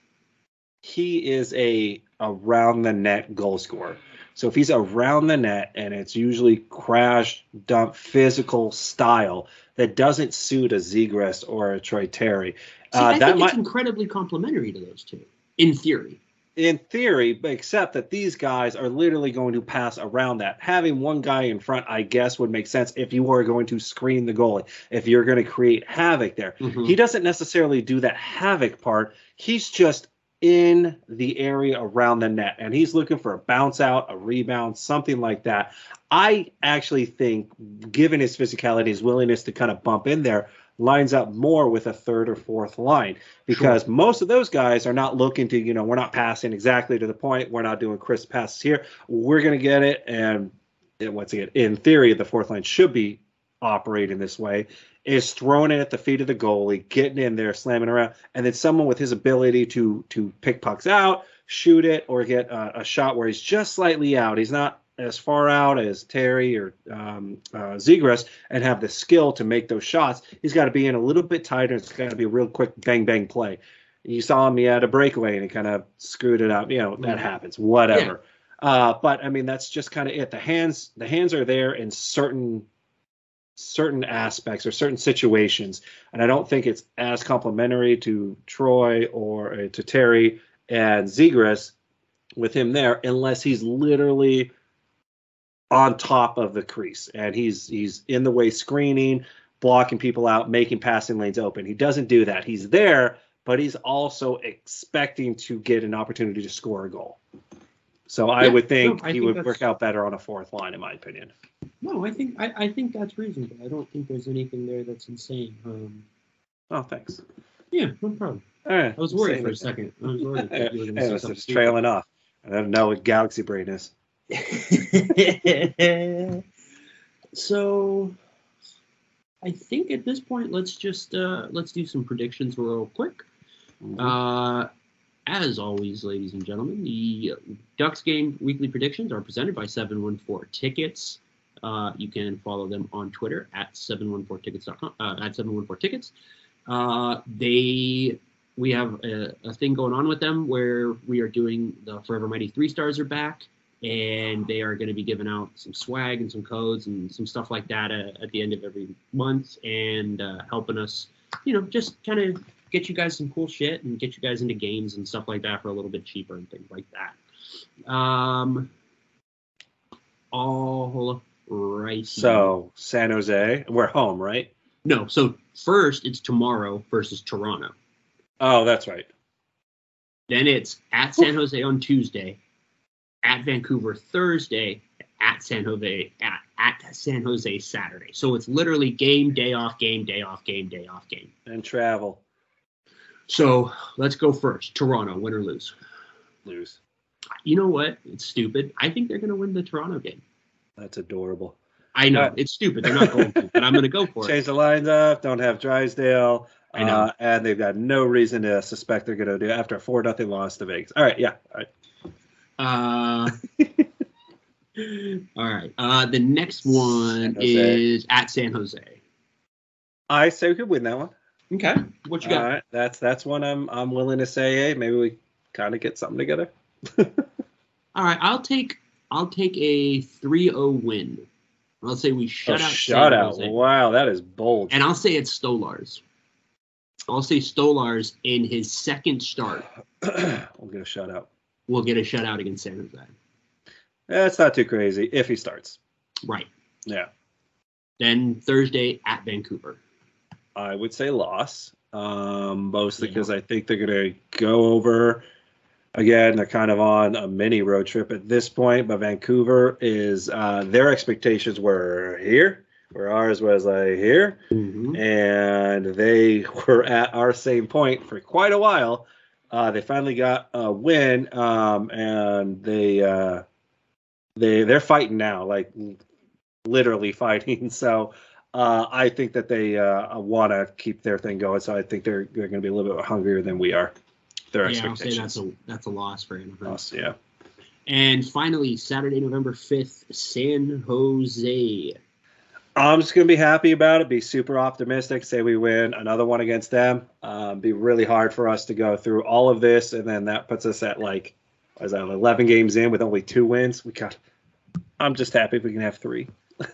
He is a around the net goal scorer. So if he's around the net and it's usually crash, dump, physical style that doesn't suit a Zegras or a Troy Terry, See, uh, I that think might, it's incredibly complementary to those two, in theory. in theory, but except that these guys are literally going to pass around that. Having one guy in front, I guess, would make sense if you were going to screen the goalie, if you're going to create havoc there. Mhm. He doesn't necessarily do that havoc part. He's just in the area around the net, and he's looking for a bounce out, a rebound, something like that. I actually think, given his physicality, his willingness to kind of bump in there, lines up more with a third or fourth line because Sure. most of those guys are not looking to, you know, we're not passing exactly to the point. We're not doing crisp passes here. We're going to get it. And once again, in theory, the fourth line should be operating this way, is throwing it at the feet of the goalie, getting in there, slamming around. And then someone with his ability to, to pick pucks out, shoot it, or get a, a shot where he's just slightly out. He's not as far out as Terry or um, uh, Zegras and have the skill to make those shots. He's got to be in a little bit tighter. It's got to be a real quick bang, bang play. You saw him, he had a breakaway and he kind of screwed it up. You know, that Mhm. happens, whatever. Uh, but I mean, that's just kind of it. The hands, the hands are there in certain certain aspects or certain situations. And I don't think it's as complimentary to Troy or uh, to Terry and Zegras with him there, unless he's literally on top of the crease and he's he's in the way screening, blocking people out, making passing lanes open. He doesn't do that. He's there, but he's also expecting to get an opportunity to score a goal. So I Yeah, would think no, I he think would that's- work out better on a fourth line, in my opinion. No, I think I, I think that's reasonable. I don't think there's anything there that's insane. Um, Oh, thanks. yeah, no problem. All right. I was worried Same for a with- second. I was worried that you were going Hey, to it's say just something trailing off. I don't know what Galaxy Brain is. stupid. So, I think at this point, let's just uh, let's do some predictions real quick. Mhm. Uh, as always, ladies and gentlemen, the Ducks game weekly predictions are presented by seven one four Tickets. Uh, you can follow them on Twitter at seven one four tickets dot com, uh, at seven one four tickets. Uh, they we have a, a thing going on with them where we are doing the Forever Mighty three stars are back, and they are going to be giving out some swag and some codes and some stuff like that uh, at the end of every month, and uh, helping us, you know, just kind of get you guys some cool shit and get you guys into games and stuff like that for a little bit cheaper and things like that. Um, all right. So San Jose, we're home, right? No, so first it's tomorrow versus Toronto. Oh, that's right. Then it's at San Jose on Tuesday, at Vancouver Thursday, at San Jose at, at San Jose Saturday. So it's literally game, day off, game, day off, game, day off, game. And travel. So let's go first. Toronto, win or lose. Lose. You know what? It's stupid. I think they're going to win the Toronto game. That's adorable. I know Uh, it's stupid. They're not going to, but I'm going to go for it. Change the lines up. Don't have Drysdale. I know. Uh, and they've got no reason to suspect they're going to do it after a four nothing loss to Vegas. All right, yeah. All right. Uh, all right. Uh, the next one San Jose. is at San Jose. I say we could win that one. Okay. What you All got? right, that's that's one I'm I'm willing to say. Hey, maybe we kind of get something together. All right. I'll take I'll take a three oh win. I'll say we shut oh, out shut San out! Jose. Wow, that is bold. And I'll say it's Stolars. I'll say Stolars in his second start we'll get a shutout. will get a shutout against San Jose. That's not too crazy if he starts. Right. Yeah, Then Thursday at Vancouver. I would say loss. um, mostly Yeah. because I think they're going to go over. Again, they're kind of on a mini road trip at this point, but Vancouver is uh, their expectations were here, where ours was like here, Mhm. and they were at our same point for quite a while. Uh, they finally got a win, um, and they uh, they they're fighting now, like literally fighting. So uh, I think that they uh, want to keep their thing going. So I think they're they're going to be a little bit hungrier than we are. Their Yeah, I'll say expectations. that's a that's a loss for Anaheim. Us, yeah. And finally, Saturday, November fifth, San Jose. I'm just going to be happy about it, be super optimistic, say we win another one against them. Um, be really hard for us to go through all of this, and then that puts us at like, what is that, eleven games in with only two wins. We got. I'm just happy if we can have three.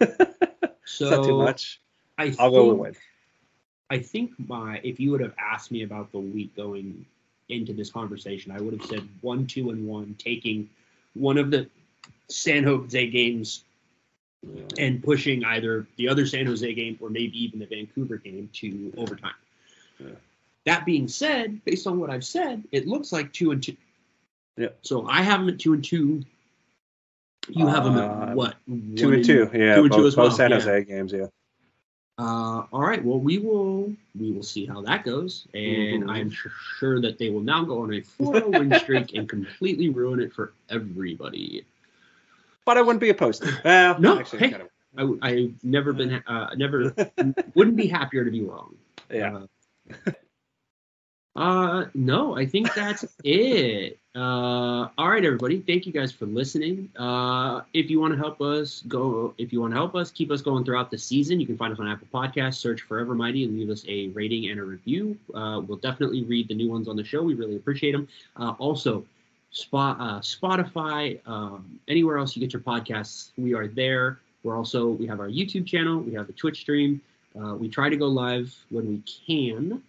So It's not too much. I I'll think, go with win. I think my if you would have asked me about the week going into this conversation, I would have said one, two, and one, taking one of the San Jose games and pushing either the other San Jose game or maybe even the Vancouver game to overtime. Yeah. That being said, based on what I've said, it looks like two and two. Yeah. So I have them at two and two. You have them Uh, at what? Two One and two, yeah. two and both, two as well. both San yeah. Jose games, yeah. Uh, all right. Well, we will we will see how that goes, and Mhm. I'm sure, sure that they will now go on a four oh win streak and completely ruin it for everybody. But I wouldn't be opposed to it. Well, No, actually, hey. kind of, I, w- I've never been uh, never wouldn't be happier to be wrong. yeah. Uh, uh, no, I think that's it. Uh, all right, everybody. Thank you guys for listening. Uh, if you want to help us go, if you want to help us keep us going throughout the season, you can find us on Apple Podcasts, search Forever Mighty, and leave us a rating and a review. Uh, we'll definitely read the new ones on the show. We really appreciate them. Uh, also, Spot, uh, Spotify, um, anywhere else you get your podcasts, we are there. We're also, we have our YouTube channel. We have a Twitch stream. Uh, we try to go live when we can.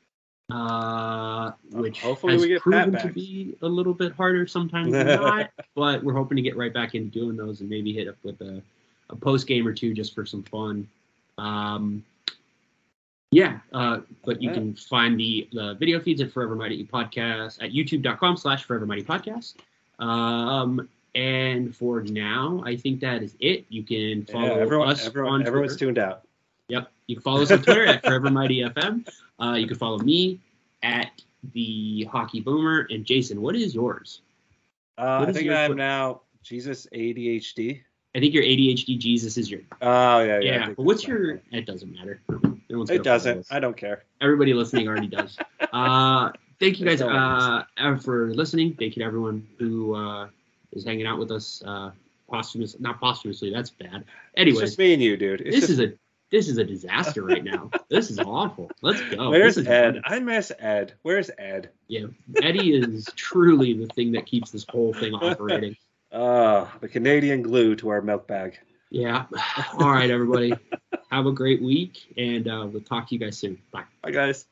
Uh, which hopefully has we get Pat proven back. to be a little bit harder sometimes than not, but we're hoping to get right back into doing those and maybe hit up with a, a post game or two just for some fun. Um, yeah, uh, but you Yeah. can find the, the video feeds at Forever Mighty Podcast at youtube.com slash Forever Mighty Podcast. Um, and for now, I think that is it. You can follow Yeah, everyone, us everyone, on everyone's Twitter. tuned out. Yep. You can follow us on Twitter at Forever Mighty F M. Uh, you can follow me at the Hockey Boomer. And Jason, what is yours? Uh, What I is think your I'm Twi- now Jesus A D H D. I think your A D H D Jesus is your. Oh yeah, yeah. I Yeah. think But what's that's your? fine. It doesn't matter. No one's It gonna follow doesn't. us. I don't care. Everybody listening already does. Uh, thank you guys There's no uh, uh, for listening. Thank you to everyone who uh, is hanging out with us. Uh, posthumous, not posthumously. That's bad. It's Anyways, just me and you, dude. It's this just, is a this is a disaster right now. This is awful. Let's go. Where's This is Ed? fun. I miss Ed. Where's Ed? Yeah, Eddie is truly the thing that keeps this whole thing operating. Uh, the Canadian glue to our milk bag. Yeah. All right, everybody. Have a great week, and uh, we'll talk to you guys soon. Bye. Bye, guys.